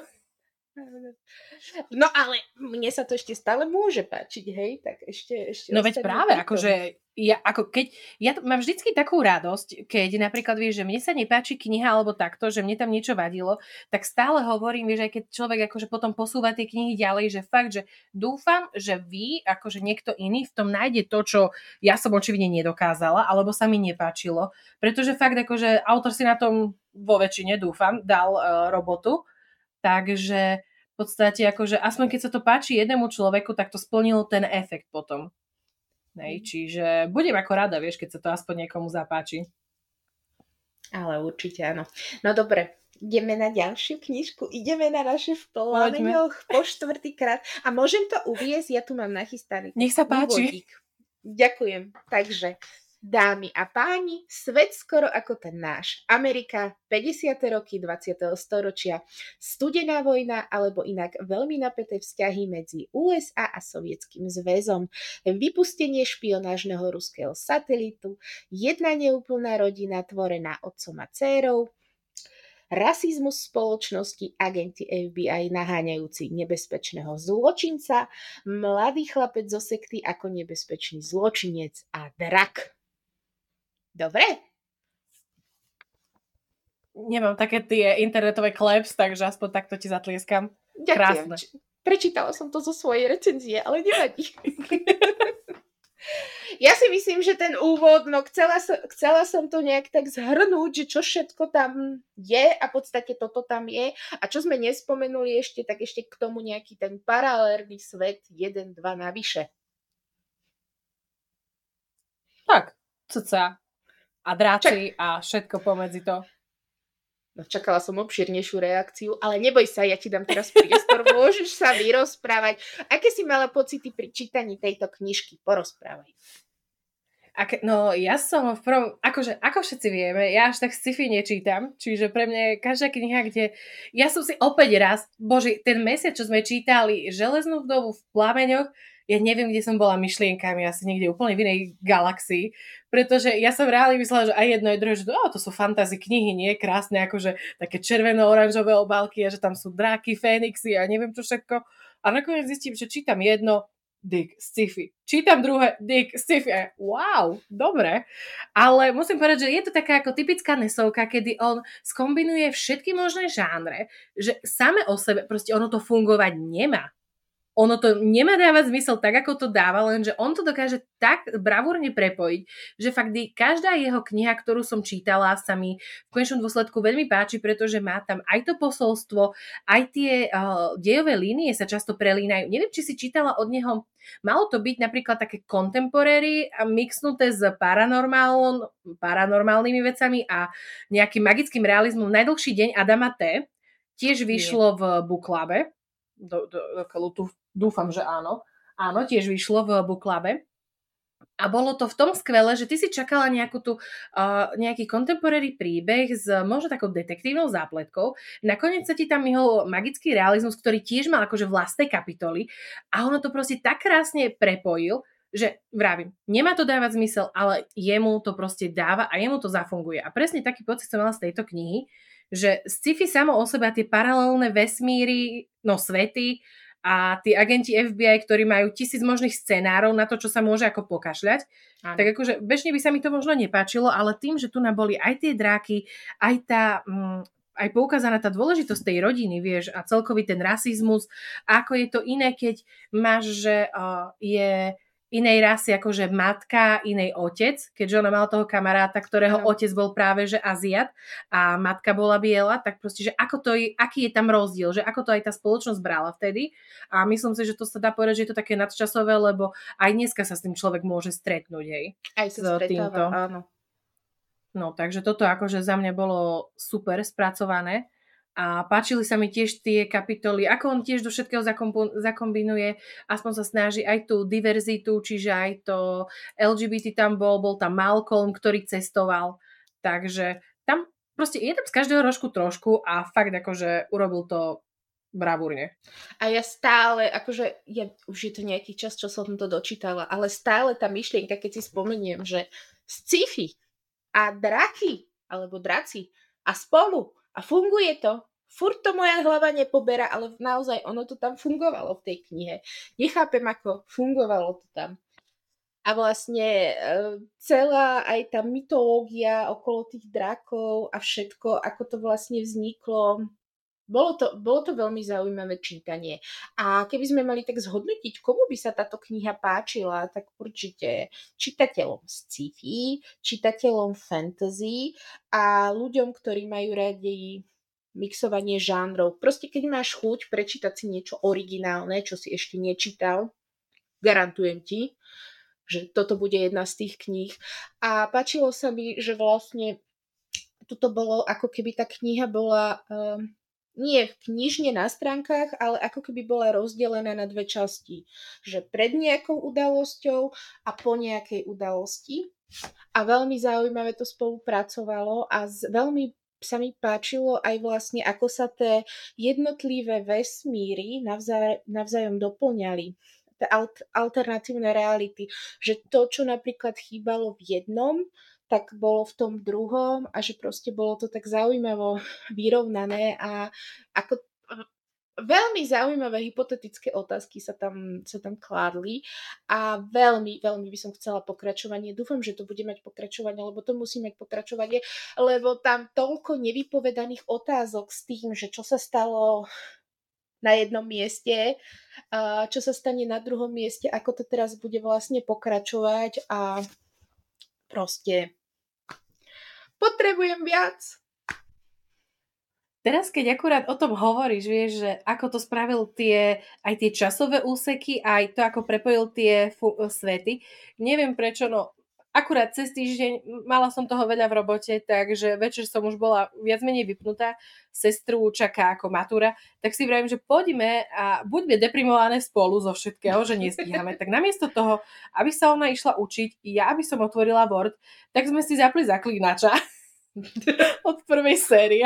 No ale mne sa to ešte stále môže páčiť, hej, tak ešte no veď práve, akože ja mám vždycky takú radosť, keď napríklad vieš, že mne sa nepáči kniha alebo takto, že mne tam niečo vadilo, tak stále hovorím, vieš, aj keď človek akože potom posúva tie knihy ďalej, že fakt, že dúfam, že vy, akože niekto iný v tom nájde to, čo ja som očividne nedokázala, alebo sa mi nepáčilo, pretože fakt akože autor si na tom vo väčšine, dúfam, dal robotu. Takže v podstate, akože aspoň keď sa to páči jednému človeku, tak to splnilo ten efekt potom. Čiže budem ako rada, vieš, keď sa to aspoň niekomu zapáči. Ale určite áno. No dobre, ideme na ďalšiu knižku, ideme na naše v plameňoch po 4-krát. A môžem to uviesť? Ja tu mám nachystaný. Nech sa páči. Úvodík. Ďakujem. Takže dámy a páni, svet skoro ako ten náš. Amerika, 50. roky 20. storočia, studená vojna alebo inak veľmi napäté vzťahy medzi USA a Sovietským zväzom, vypustenie špionážneho ruského satelitu, jedna neúplná rodina tvorená otcom a dcérou, rasizmus spoločnosti, agenti FBI naháňajúci nebezpečného zločinca, mladý chlapec zo sekty ako nebezpečný zločinec a drak. Dobre? Nemám také tie internetové claps, takže aspoň takto ti zatlieskam. Ďakujem. Krásne. Prečítala som to zo svojej recenzie, ale nevadí. Ja si myslím, že ten úvod, no chcela som to nejak tak zhrnúť, že čo všetko tam je a v podstate toto tam je. A čo sme nespomenuli ešte, tak ešte k tomu nejaký ten paralelný svet 1-2 navyše. Tak, cca. A dráci a všetko pomedzi to. No, čakala som obširnejšiu reakciu, ale neboj sa, ja ti dám teraz priestor, môžeš sa vyrozprávať. Aké si mala pocity pri čítaní tejto knižky? Porozprávaj. No ja som v prvom, akože, ako všetci vieme, ja až tak sci-fi nečítam, čiže pre mňa je každá kniha, kde ja som si opäť raz, bože, ten mesiac, čo sme čítali Železnú vdovu v plameňoch, ja neviem, kde som bola myšlienkami, asi niekde úplne v inej galaxii, pretože ja som reálne myslela, že aj jedno, aj druhé, že to sú fantasy knihy, nie krásne, akože také červeno-oranžové obálky a že tam sú dráky, fénixy a neviem čo všetko. A nakoniec zistím, že čítam jedno, Dick, sci-fi. Čítam druhé, Dick, sci-fi. Wow, dobre. Ale musím povedať, že je to taká ako typická nesovka, kedy on skombinuje všetky možné žánre, že same o sebe, proste ono to fungovať nemá. Ono to nemá dávať zmysel tak, ako to dáva, lenže on to dokáže tak bravúrne prepojiť, že fakt každá jeho kniha, ktorú som čítala, sa mi v konečnom dôsledku veľmi páči, pretože má tam aj to posolstvo, aj tie dejové línie sa často prelínajú. Neviem, či si čítala od neho, malo to byť napríklad také contemporary a mixnuté s paranormálnymi vecami a nejakým magickým realizmom. Najdlhší deň Adama T. tiež vyšlo v Booklabe. Dúfam, že áno. Áno, tiež vyšlo v Booklabe. A bolo to v tom skvelé, že ty si čakala nejaký contemporary príbeh s možno takou detektívnou zápletkou. Nakoniec sa ti tam myhol magický realizmus, ktorý tiež mal akože vlastné kapitoly a ono to proste tak krásne prepojil, že vravím, nemá to dávať zmysel, ale jemu to proste dáva a jemu to zafunguje. A presne taký pocit som mala z tejto knihy, že sci-fi samo o sebe a tie paralelné vesmíry, svety a tí agenti FBI, ktorí majú 1000 možných scenárov na to, čo sa môže ako pokašľať. Ano. Tak akože bežne by sa mi to možno nepáčilo, ale tým, že tu boli aj tie dráky, aj poukázaná tá dôležitosť tej rodiny, vieš, a celkový ten rasizmus, ako je to iné, keď máš, že je inej rasy akože matka, inej otec, keďže ona mala toho kamaráta, ktorého otec bol práve že Aziat a matka bola biela, tak proste, že aký je tam rozdiel, že ako to aj tá spoločnosť brala vtedy a myslím si, že to sa dá povedať, že je to také nadčasové, lebo aj dneska sa s tým človek môže stretnúť, hej. Aj sa stretáva, áno. No, takže toto akože za mňa bolo super spracované. A páčili sa mi tiež tie kapitoly, ako on tiež do všetkého zakombinuje, aspoň sa snaží aj tú diverzitu, čiže aj to LGBT tam bol tam Malcolm, ktorý cestoval, takže tam proste je tam z každého rožku trošku a fakt akože urobil to bravúrne. A ja stále, akože už je to nejaký čas, čo som to dočítala, ale stále tá myšlienka, keď si spomeniem, že sci-fi a draky, alebo draci a spolu a funguje to. Furt to moja hlava nepoberá, ale naozaj ono to tam fungovalo v tej knihe. Nechápem, ako fungovalo to tam. A vlastne celá aj tá mytológia okolo tých drakov a všetko, ako to vlastne vzniklo, bolo to veľmi zaujímavé čítanie. A keby sme mali tak zhodnotiť, komu by sa táto kniha páčila, tak určite čitateľom sci-fi, čitateľom fantasy a ľuďom, ktorí majú radi mixovanie žánrov. Proste keď máš chuť prečítať si niečo originálne, čo si ešte nečítal, garantujem ti, že toto bude jedna z tých kníh. A páčilo sa mi, že vlastne toto bolo, ako keby tá kniha bola nie knižne na stránkach, ale ako keby bola rozdelená na dve časti. Že pred nejakou udalosťou a po nejakej udalosti. A veľmi zaujímavé to spolupracovalo a veľmi sa mi páčilo aj vlastne, ako sa tie jednotlivé vesmíry navzájom doplňali. Tie alternatívne reality. Že to, čo napríklad chýbalo v jednom, tak bolo v tom druhom a že proste bolo to tak zaujímavo vyrovnané a ako veľmi zaujímavé hypotetické otázky sa tam kládli a veľmi, veľmi by som chcela pokračovanie. Dúfam, že to bude mať pokračovanie, lebo to musí mať pokračovanie, lebo tam toľko nevypovedaných otázok s tým, že čo sa stalo na jednom mieste, čo sa stane na druhom mieste, ako to teraz bude vlastne pokračovať a proste potrebujem viac. Teraz, keď akurát o tom hovoríš, vieš, že ako to spravil aj tie časové úseky, aj to, ako prepojil tie svety, neviem prečo, akurát cez týždeň mala som toho veľa v robote, takže večer som už bola viac menej vypnutá. Sestru čaká ako matúra, tak si vravím, že poďme a buďme deprimované spolu zo všetkého, že nestíhame. Tak namiesto toho, aby sa ona išla učiť, ja aby som otvorila Word, tak sme si zapli Zaklínača od prvej série.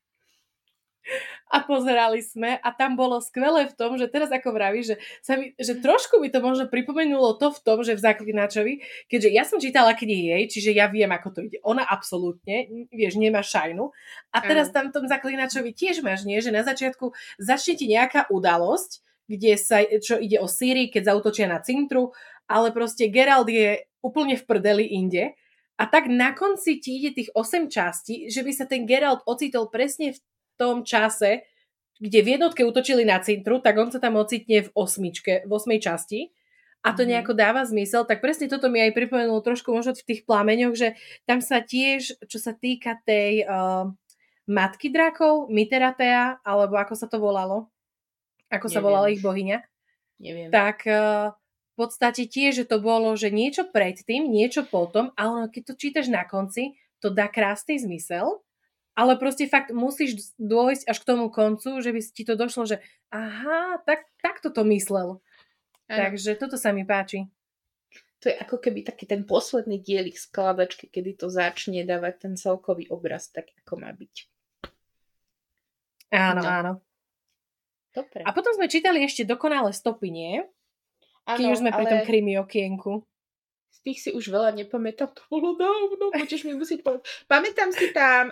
A pozerali sme a tam bolo skvelé v tom, že teraz ako vravíš, že trošku mi to možno pripomenulo to v tom, že v Zaklínačovi, keďže ja som čítala knihy jej, čiže ja viem, ako to ide. Ona absolútne, vieš, nemá šajnu. A teraz tam v tom Zaklínačovi tiež máš, nie? Že na začiatku začne ti nejaká udalosť, čo ide o Ciri, keď zaútočia na Cintru, ale proste Geralt je úplne v prdeli inde. A tak na konci ti ide tých 8 častí, že by sa ten Geralt ocitol presne v tom čase, kde v jednotke útočili na Cintru, tak on sa tam ocitne v 8 časti a to nejako dáva zmysel, tak presne toto mi aj pripomenulo trošku možno v tých plameňoch, že tam sa tiež, čo sa týka tej matky drakov, Miteratea, alebo ako sa to volalo, ako sa volala ich bohyňa, tak v podstate tiež, že to bolo, že niečo predtým, niečo potom, ale keď to čítaš na konci, to dá krásny zmysel. Ale proste fakt musíš dôjsť až k tomu koncu, že by ti to došlo, že aha, takto to myslel. Ano. Takže toto sa mi páči. To je ako keby taký ten posledný dielik skladačky, kedy to začne dávať ten celkový obraz tak, ako má byť. Áno, áno. Dobre. A potom sme čítali ešte Dokonalé stopy, nie? Keď už sme pri tom krimi okienku. Z tých si už veľa nepamätám, to bolo dávno, budeš mi musieť povedať. Pamätám si tam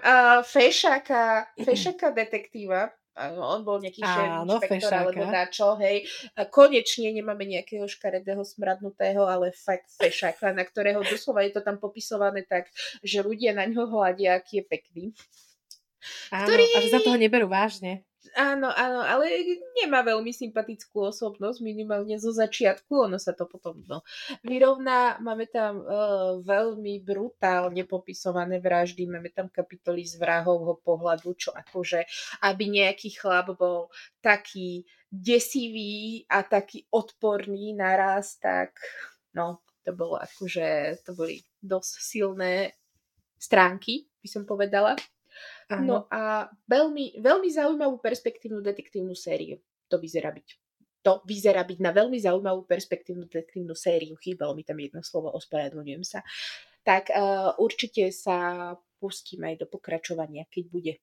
Fešaka detektíva, on bol nejaký šéf-inšpektor alebo dačo, hej. Konečne nemáme nejakého škaredého smradnutého, ale fakt Fešaka, na ktorého doslova je to tam popisované tak, že ľudia na ňo hľadia, aký je pekný. Áno, a že za toho neberú vážne. Áno, ale nemá veľmi sympatickú osobnosť, minimálne zo začiatku, ono sa to potom vyrovná. Máme tam veľmi brutálne popisované vraždy, máme tam kapitoly z vrahovho pohľadu, čo akože, aby nejaký chlap bol taký desivý a taký odporný naraz, tak to bolo akože, to boli dosť silné stránky, by som povedala. Áno. No a veľmi, veľmi zaujímavú perspektívnu detektívnu sériu to vyzerá byť. To vyzerá byť na veľmi zaujímavú perspektívnu detektívnu sériu. Chýbalo mi tam jedno slovo, ospravedlňujem sa. Tak určite sa pustíme aj do pokračovania, keď bude.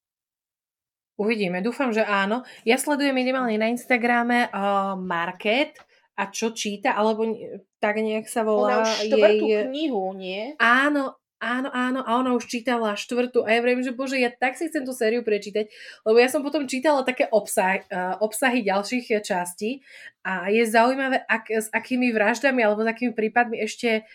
Uvidíme, dúfam, že áno. Ja sledujem minimálne na Instagrame Market a čo číta, alebo tak nejak sa volá. Ona už 4. knihu, nie? Áno, a ona už čítala 4. a ja viem, že bože, ja tak si chcem tú sériu prečítať, lebo ja som potom čítala také obsahy ďalších častí a je zaujímavé, s akými vraždami alebo s akými prípadmi ešte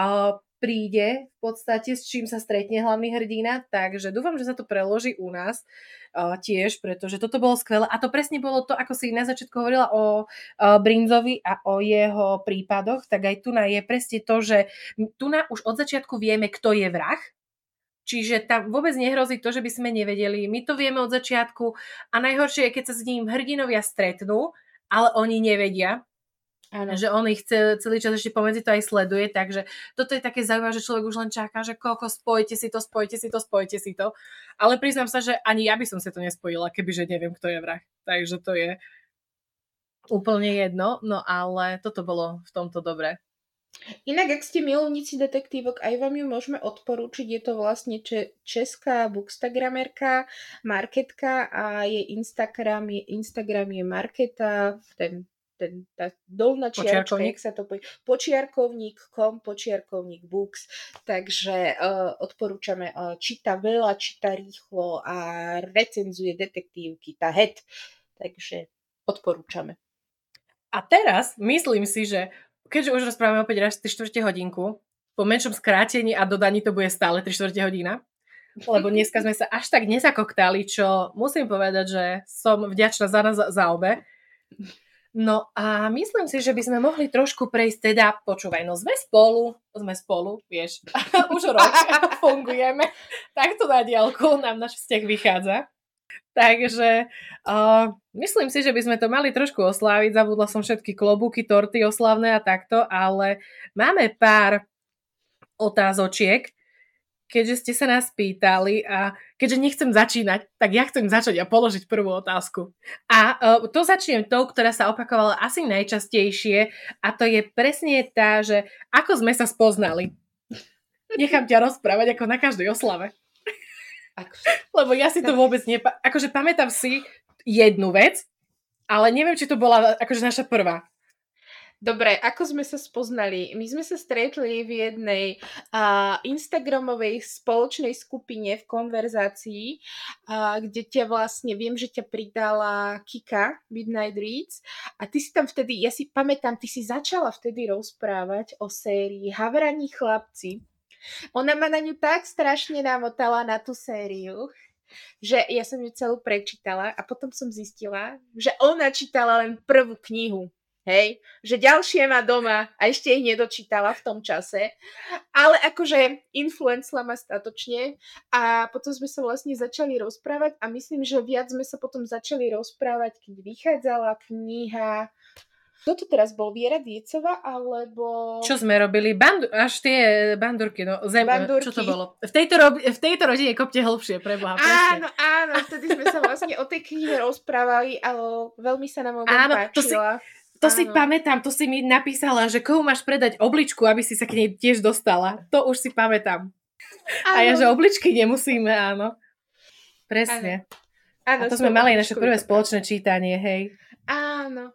príde v podstate, s čím sa stretne hlavný hrdina, takže dúfam, že sa to preloží u nás tiež, pretože toto bolo skvelé a to presne bolo to, ako si na začiatku hovorila o Brinzovi a o jeho prípadoch, tak aj tu je presne to, že tu už od začiatku vieme, kto je vrah, čiže tam vôbec nehrozí to, že by sme nevedeli, my to vieme od začiatku a najhoršie je, keď sa s ním hrdinovia stretnú, ale oni nevedia. Áno. Že on ich celý čas ešte pomedzi to aj sleduje, takže toto je také zaujímavé, že človek už len čaká, že koľko spojite si to. Ale priznám sa, že ani ja by som si to nespojila, kebyže neviem, kto je vrah. Takže to je úplne jedno, no ale toto bolo v tomto dobré. Inak, ak ste milovníci detektívok, aj vám ju môžeme odporúčiť. Je to vlastne česká bookstagramerka, Marketka a jej Instagram je Marketa, tá dolná čiarčka, jak sa to povie, počiarkovník.com, počiarkovník.books, takže odporúčame, číta veľa, číta rýchlo a recenzuje detektívky, tá het, takže odporúčame. A teraz myslím si, že keďže už rozprávame opäť raz 3/4 hodinku, po menšom skrátení a dodaní to bude stále 3/4 hodina, lebo dneska sme sa až tak nezakoktali, čo musím povedať, že som vďačná za obe. No a myslím si, že by sme mohli trošku prejsť, teda počúvaj, no sme spolu, vieš, už rok fungujeme, takto na diaľku nám náš vzťah vychádza. Takže myslím si, že by sme to mali trošku osláviť, zabudla som všetky klobúky, torty oslavné a takto, ale máme pár otázočiek, keďže ste sa nás pýtali a keďže nechcem začínať, tak ja chcem začať a položiť prvú otázku. A to začnem tou, ktorá sa opakovala asi najčastejšie a to je presne tá, že ako sme sa spoznali. Nechám ťa rozprávať ako na každej oslave. Lebo ja si to vôbec akože pamätám si jednu vec, ale neviem, či to bola akože naša prvá. Dobre, ako sme sa spoznali? My sme sa stretli v jednej Instagramovej spoločnej skupine v konverzácii, kde ťa vlastne, viem, že ťa pridala Kika, Midnight Reads, a ty si tam vtedy, ja si pamätám, ty si začala vtedy rozprávať o sérii Havraní chlapci. Ona ma na ňu tak strašne namotala na tú sériu, že ja som ju celú prečítala a potom som zistila, že ona čítala len prvú knihu. Hej, že ďalšie má doma a ešte ich nedočítala v tom čase. Ale akože influencla ma statočne a potom sme sa vlastne začali rozprávať a myslím, že viac sme sa potom začali rozprávať, keď vychádzala kniha. Kto to teraz bol? Viera Diecová alebo... Čo sme robili? Až tie bandurky, no. Bandurky. Čo to bolo? V tejto rodine kopte hlbšie, preboha. Áno, vtedy sme sa vlastne o tej knihe rozprávali, ale veľmi sa nám páčila. To si pamätám, to si mi napísala, že komu máš predať obličku, aby si sa k nej tiež dostala. To už si pamätám. Áno. A ja, že obličky nemusíme, áno. Presne. Áno, a to sme mali naše prvé spoločné čítanie, hej. Áno.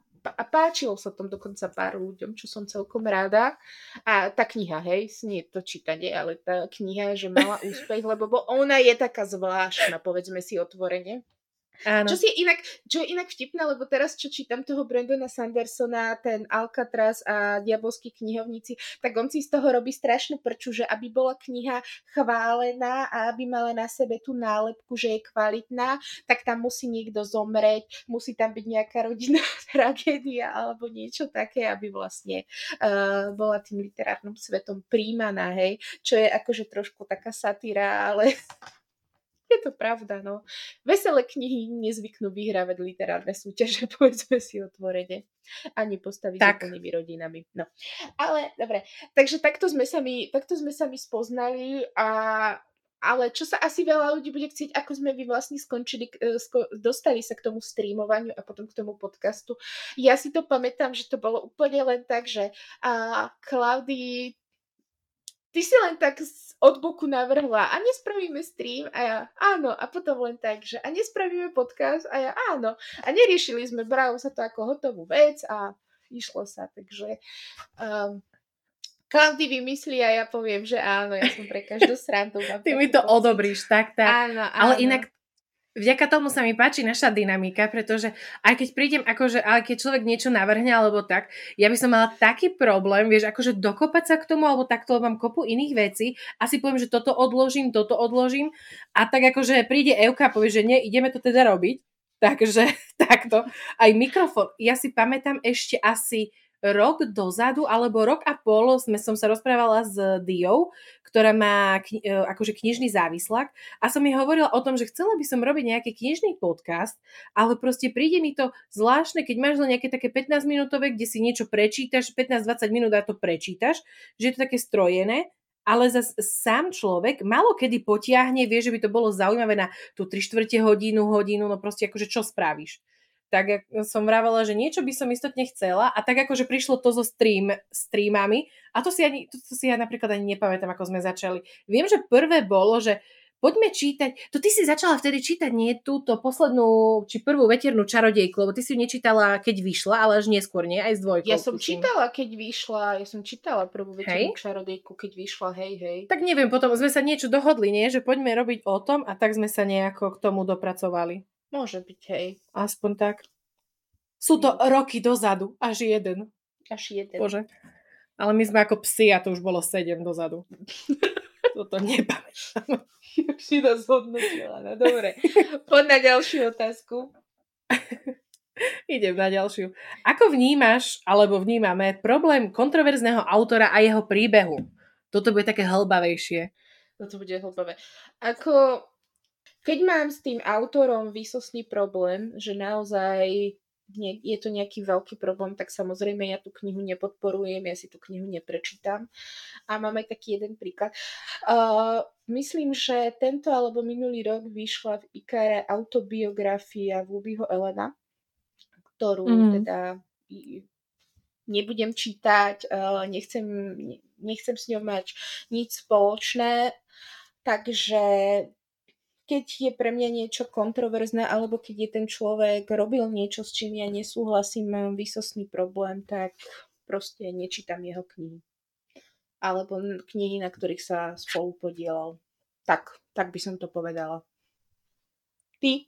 A páčilo sa tom dokonca pár ľuďom, čo som celkom ráda. A tá kniha, hej, nie to čítanie, ale tá kniha, že mala úspech, lebo ona je taká zvláštna, povedzme si otvorene. Áno. Čo je inak vtipné, lebo teraz, čo čítam toho Brandona Sandersona, ten Alcatraz a Diabolskí knihovníci, tak on si z toho robí strašnú prču, že aby bola kniha chválená a aby mala na sebe tú nálepku, že je kvalitná, tak tam musí niekto zomrieť, musí tam byť nejaká rodinná tragédia alebo niečo také, aby vlastne bola tým literárnym svetom príjmaná, hej, čo je akože trošku taká satíra, ale... Je to pravda, no. Veselé knihy nezvyknú vyhrávať literárne súťaže, povedzme si otvorene. Ani postaviť s úplnými rodinami. No. Ale, dobre. Takže takto sme sa my spoznali ale čo sa asi veľa ľudí bude chcieť, ako sme vy vlastne skončili, dostali sa k tomu streamovaniu a potom k tomu podcastu. Ja si to pamätám, že to bolo úplne len tak, že Klaudii, ty si len tak od boku navrhla a nespravíme stream a ja áno a potom len tak, že a nespravíme podcast a ja áno a neriešili sme, bralo sa to ako hotovú vec a išlo sa, takže Klaudy vymyslí a ja poviem, že áno, ja som pre každú srandu. Ty mi to odobríš, tak. Áno. Ale inak vďaka tomu sa mi páči naša dynamika, pretože aj keď prídem, ale keď človek niečo navrhne alebo tak, ja by som mala taký problém, vieš, akože dokopať sa k tomu, alebo takto mám kopu iných vecí a si poviem, že toto odložím a tak akože príde Evka a povie, že nie, ideme to teda robiť, takže takto. Aj mikrofón, ja si pamätám ešte asi rok dozadu, alebo rok a pol som sa rozprávala s Diou, ktorá má akože knižný závislak a som jej hovorila o tom, že chcela by som robiť nejaký knižný podcast, ale proste príde mi to zvláštne, keď máš len nejaké také 15-minútové, kde si niečo prečítaš, 15-20 minút a to prečítaš, že je to také strojené, ale sám človek malo kedy potiahne, vie, že by to bolo zaujímavé na tú 3/4 hodinu, no proste akože čo spravíš. Tak som vravela, že niečo by som istotne chcela a tak akože prišlo to so streamami a to si ja napríklad ani nepamätám, ako sme začali. Viem, že prvé bolo, že poďme čítať, to ty si začala vtedy čítať nie túto poslednú, či prvú veternú čarodejku, lebo ty si ju nečítala, keď vyšla, ale až neskôr, nie? Aj s dvojkou. Ja som čítala prvú veternú čarodejku, keď vyšla, hej. Tak neviem, potom sme sa niečo dohodli, nie? Že poďme robiť o tom a tak sme sa nejako k tomu dopracovali. Môže byť, hej. Aspoň tak. Sú to roky dozadu. Až jeden. Bože. Ale my sme ako psi a to už bolo 7 dozadu. Toto nepamätám. Už si to zhodnotila. No dobre. Poď na ďalšiu otázku. Idem na ďalšiu. Ako vnímaš, alebo vnímame problém kontroverzného autora a jeho príbehu? Toto bude také hlbavejšie. Toto bude hlbavé. Keď mám s tým autorom výsostný problém, že naozaj je to nejaký veľký problém, tak samozrejme ja tú knihu nepodporujem, ja si tú knihu neprečítam. A mám aj taký jeden príklad. Myslím, že tento alebo minulý rok vyšla v Ikare autobiografia Woodyho Allena, ktorú teda nebudem čítať, nechcem s ňou mať nič spoločné, takže keď je pre mňa niečo kontroverzné, alebo keď je ten človek robil niečo, s čím ja nesúhlasím, mám výsostný problém, tak proste nečítam jeho knihy. Alebo knihy, na ktorých sa spolu podielal. Tak by som to povedala. Ty?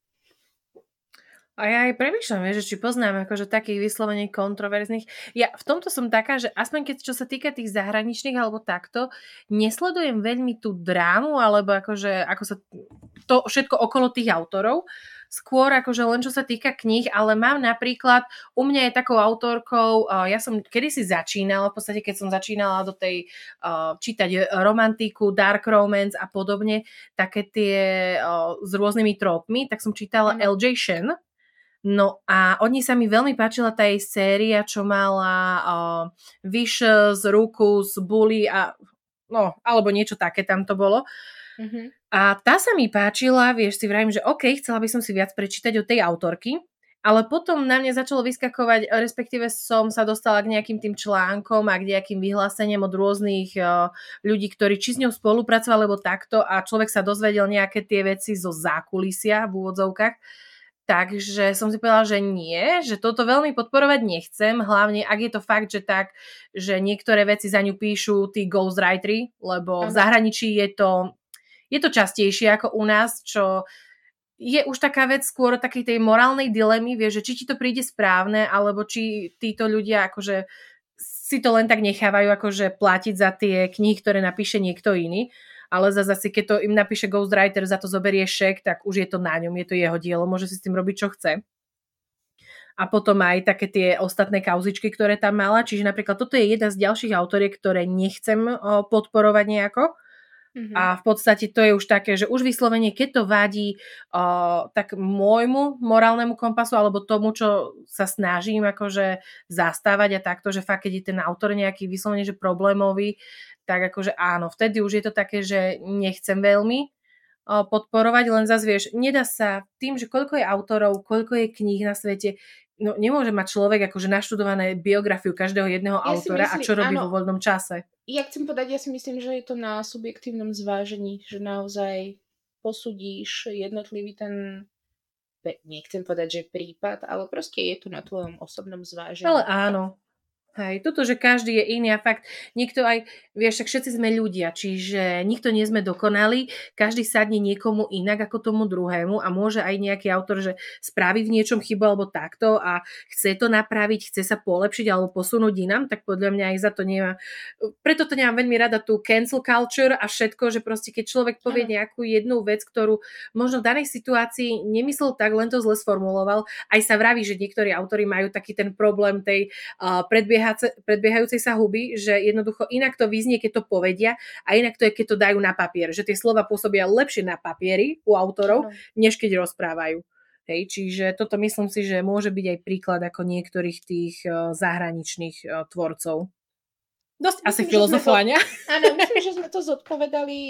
A ja aj premýšľam, že či poznám akože takých vyslovene kontroverzných. Ja v tomto som taká, že aspoň keď čo sa týka tých zahraničných alebo takto, nesledujem veľmi tú drámu, alebo akože ako sa to všetko okolo tých autorov. Skôr akože len čo sa týka kníh, ale mám napríklad, u mňa je takou autorkou, ja som kedysi začínala, v podstate keď som začínala do tej čítať romantiku, dark romance a podobne, také tie s rôznymi trópmi, tak som čítala L.J. Shen. No a od nej sa mi veľmi páčila tá jej séria, čo mala Vicious, Ruckus, Bully a no, alebo niečo také tam to bolo. A tá sa mi páčila, vieš, si vravím, že OK, chcela by som si viac prečítať od tej autorky, ale potom na mňa začalo vyskakovať, respektíve som sa dostala k nejakým tým článkom a k nejakým vyhláseniam od rôznych ľudí, ktorí či s ňou spolupracovali, alebo takto a človek sa dozvedel nejaké tie veci zo zákulisia v úvodzovkách. Takže som si povedala, že nie, že toto veľmi podporovať nechcem, hlavne ak je to fakt, že tak, že niektoré veci za ňu píšu tí ghostwriteri, lebo v zahraničí je to častejšie ako u nás, čo je už taká vec skôr takej tej morálnej dilemy, vieš, že či ti to príde správne, alebo či títo ľudia akože si to len tak nechávajú akože platiť za tie knihy, ktoré napíše niekto iný. Ale zase, keď to im napíše ghostwriter, za to zoberie šek, tak už je to na ňom, je to jeho dielo, môže si s tým robiť, čo chce. A potom aj také tie ostatné kauzičky, ktoré tam mala, čiže napríklad toto je jedna z ďalších autoriek, ktoré nechcem podporovať nejako. A v podstate to je už také, že už vyslovene, keď to vadí tak môjmu morálnemu kompasu alebo tomu, čo sa snažím akože zastávať a takto, že fakt, keď je ten autor nejaký vyslovene, že problémový, tak akože áno, vtedy už je to také, že nechcem veľmi podporovať, len zase vieš, nedá sa tým, že koľko je autorov, koľko je kníh na svete, no nemôže mať človek akože naštudované biografiu každého jedného autora a čo robí vo voľnom čase. Ja chcem povedať, ja si myslím, že je to na subjektívnom zvážení, že naozaj posudíš jednotlivý ten, nechcem povedať, že prípad, ale proste je to na tvojom osobnom zvážení. Ale áno. Hej, toto, že každý je iný a fakt, niekto aj, vieš, však všetci sme ľudia, čiže nikto nie sme dokonalí, každý sadne niekomu inak ako tomu druhému a môže aj nejaký autor, že spraví v niečom chybu alebo takto a chce to napraviť, chce sa polepšiť alebo posunúť inám, tak podľa mňa aj za to nemá. Preto to nemám veľmi rada tú cancel culture a všetko, že proste keď človek povie nejakú jednu vec, ktorú možno v danej situácii nemyslel tak, len to zle sformuloval, aj sa vraví, že niektorí autori majú taký ten problém tej predbiehajúcej sa huby, že jednoducho inak to vyznie, keď to povedia a inak to je, keď to dajú na papier. Že tie slova pôsobia lepšie na papieri u autorov, než keď rozprávajú. Hej, čiže toto myslím si, že môže byť aj príklad ako niektorých tých zahraničných tvorcov. Dosť myslím, asi filozofovania. Áno, myslím, že sme to zodpovedali.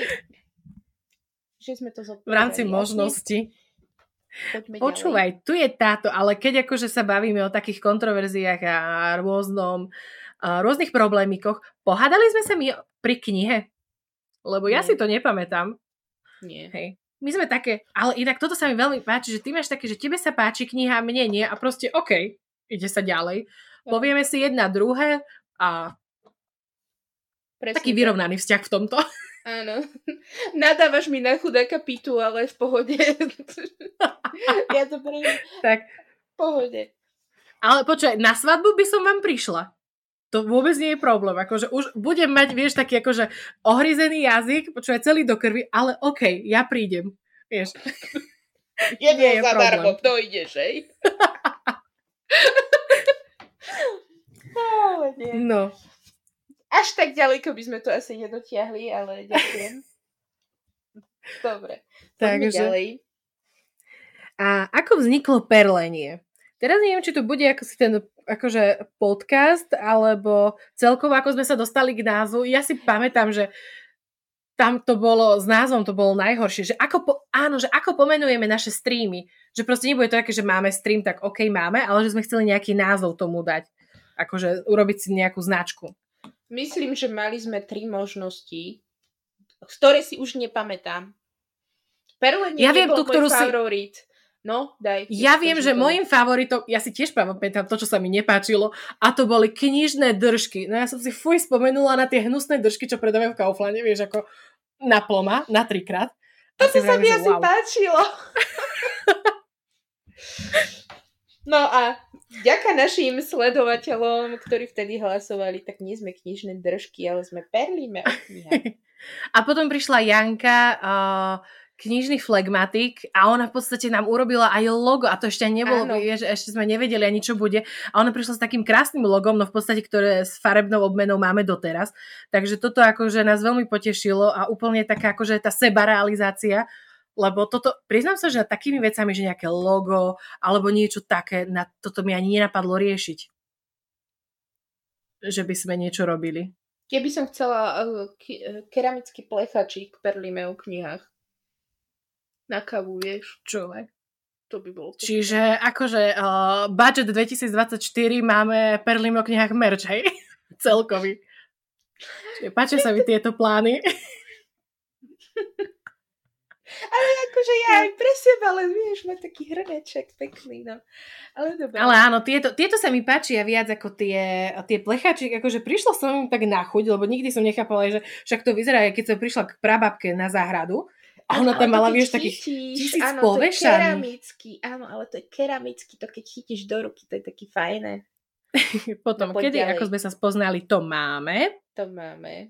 V rámci možnosti. Počúvaj, tu je táto, ale keď akože sa bavíme o takých kontroverziách a rôznych problémikoch, pohádali sme sa my pri knihe? Lebo ja si to nepamätám. Nie. Hej. My sme také, ale inak toto sa mi veľmi páči, že ty máš také, že tebe sa páči kniha, mne nie a proste OK, ide sa ďalej. Povieme si jedna druhé a presne taký vyrovnaný vzťah v tomto. Áno. Nadávaš mi na chudáka Pitu, ale v pohode. Ja to prejím. Tak. V pohode. Ale počkaj, na svadbu by som vám prišla. To vôbec nie je problém. Akože už budem mať, vieš, taký akože ohryzený jazyk, počúvaj, celý do krvi, ale OK, ja prídem. Vieš. Jedno zadarmo, to ideš, hej? No. Až tak ďaleko by sme to asi nedotiahli, ale ďakujem. Dobre, poďme ďalej. A ako vzniklo perlenie? Teraz neviem, či to bude ako si ten akože podcast, alebo celkovo ako sme sa dostali k názvu. Ja si pamätám, že tam to bolo, s názvom to bolo najhoršie, že ako pomenujeme naše streamy, že proste nebude to také, že máme stream, tak OK, máme, ale že sme chceli nejaký názov tomu dať, akože urobiť si nejakú značku. Myslím, že mali sme 3 možnosti, ktoré si už nepamätám. Perlen nebol môj favorit. No, daj. Ja viem, že môjim favoritom, ja si tiež pamätám to, čo sa mi nepáčilo, a to boli knižné držky. No ja som si spomenula na tie hnusné držky, čo predávajú v Kauflande, vieš, ako na ploma, na 3-krát. Toto sa mi asi páčilo. No a vďaka našim sledovateľom, ktorí vtedy hlasovali, tak nie sme knižné držky, ale sme perlíme o knihách. A potom prišla Janka, knižný flegmatik a ona v podstate nám urobila aj logo a to ešte nebolo, že ešte sme nevedeli ani čo bude a ona prišla s takým krásnym logom, no v podstate, ktoré s farebnou obmenou máme doteraz, takže toto akože nás veľmi potešilo a úplne taká akože tá sebarealizácia, lebo toto, priznám sa, že takými vecami, že nejaké logo alebo niečo také, na toto mi ani nenapadlo riešiť, že by sme niečo robili. Keby som chcela keramický plechačík, perlíme o knihách. Na kávu, vieš. Čuvaj. To by bolo. Čiže akože budget 2024 máme perlíme o knihách merch, hej? Celkový. Čiže páčia sa mi tieto plány. Ale akože ja aj pre seba, ale vieš, má taký hrneček pekný, no. Ale dobré. Ale áno, tieto sa mi páčia viac ako tie plechačky, akože prišla som im tak na chuť, lebo nikdy som nechápala, že však to vyzerá, keď som prišla k prababke na záhradu, a ona tam mala, vieš, takých 1000 povešaných. Áno, ale to je keramický, to keď chytíš do ruky, to je taký fajné. Potom, no, kedy, ako sme sa spoznali, to máme. To máme.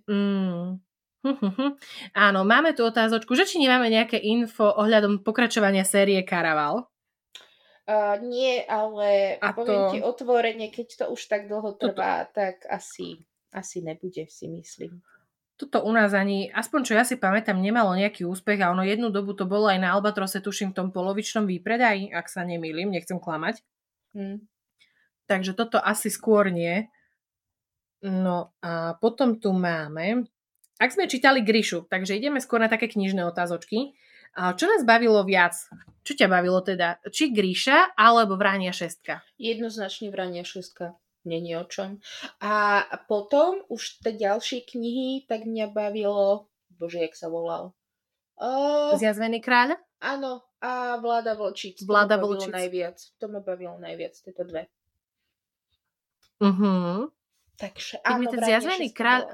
Áno, máme tu otázočku, že či nemáme nejaké info ohľadom pokračovania série Caraval? Nie, ale poviem ti otvorene, keď to už tak dlho trvá, tak asi nebude, si myslím. Toto u nás ani, aspoň čo ja si pamätám, nemalo nejaký úspech a ono jednu dobu to bolo aj na Albatrose, tuším, v tom polovičnom výpredaji, ak sa nemýlim, nechcem klamať. Takže toto asi skôr nie. No a potom tu máme, ak sme čítali Gríšu, takže ideme skôr na také knižné otázočky. Čo nás bavilo viac? Čo ťa bavilo teda? Či Gríša alebo Vránia šestka? Jednoznačne Vránia šestka. Není o čom. A potom už tie ďalšie knihy, tak mňa bavilo, bože, jak sa volal? Zjazvený kráľ? Áno, a Vláda vlčíc. Vláda vlčíc. To ma bavilo najviac, tieto dve. Takže áno, Zjazvený kráľ.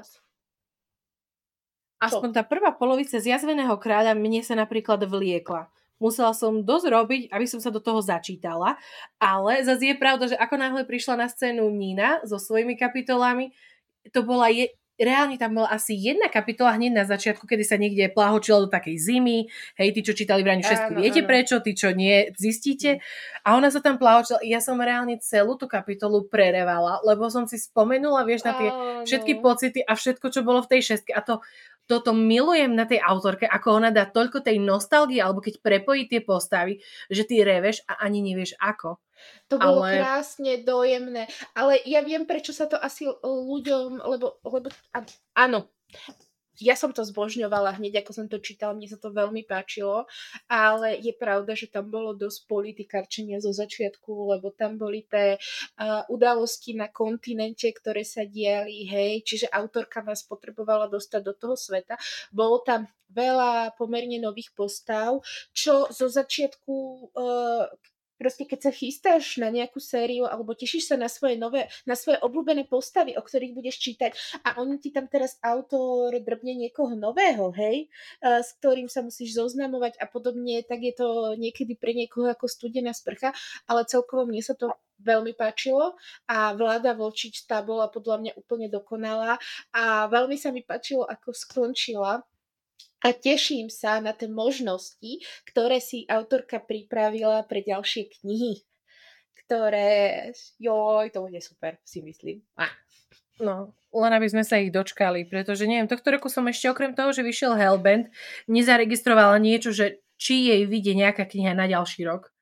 Aspoň tá prvá polovica Zjazveného kráľa mne sa napríklad vliekla. Musela som dosť robiť, aby som sa do toho začítala, ale zase je pravda, že ako náhle prišla na scénu Nina so svojimi kapitolami, to bola reálne tam bola asi jedna kapitola hneď na začiatku, kedy sa niekde pláhočila do takej zimy, hej, tí, čo čítali Vrániu šestku, viete prečo, tí, čo nie, zistíte. A ona sa tam pláhočila, ja som reálne celú tú kapitolu prerevala, lebo som si spomenula, vieš, na tie všetky pocity a všetko, čo bolo v tej šestke a toto milujem na tej autorke, ako ona dá toľko tej nostalgie, alebo keď prepojí tie postavy, že ty reveš a ani nevieš ako. To bolo krásne, dojemné. Ale ja viem, prečo sa to asi ľuďom, lebo áno, ja som to zbožňovala hneď, ako som to čítala, mne sa to veľmi páčilo, ale je pravda, že tam bolo dosť politikárčenia zo začiatku, lebo tam boli tie udalosti na kontinente, ktoré sa diali, hej, čiže autorka vás potrebovala dostať do toho sveta. Bolo tam veľa pomerne nových postav, čo zo začiatku proste keď sa chystáš na nejakú sériu alebo tešíš sa na svoje obľúbené postavy, o ktorých budeš čítať a oni ti tam teraz autor drbne niekoho nového, hej, s ktorým sa musíš zoznamovať a podobne, tak je to niekedy pre niekoho ako studená sprcha, ale celkovo mne sa to veľmi páčilo a Vláda vlčíc tá bola podľa mňa úplne dokonalá a veľmi sa mi páčilo, ako skončila. A teším sa na tie možnosti, ktoré si autorka pripravila pre ďalšie knihy, ktoré, to bude super, si myslím. No, len aby sme sa ich dočkali, pretože neviem, tohto roku som ešte okrem toho, že vyšiel Hellbent, nezaregistrovala niečo, že či jej vyjde nejaká kniha na ďalší rok.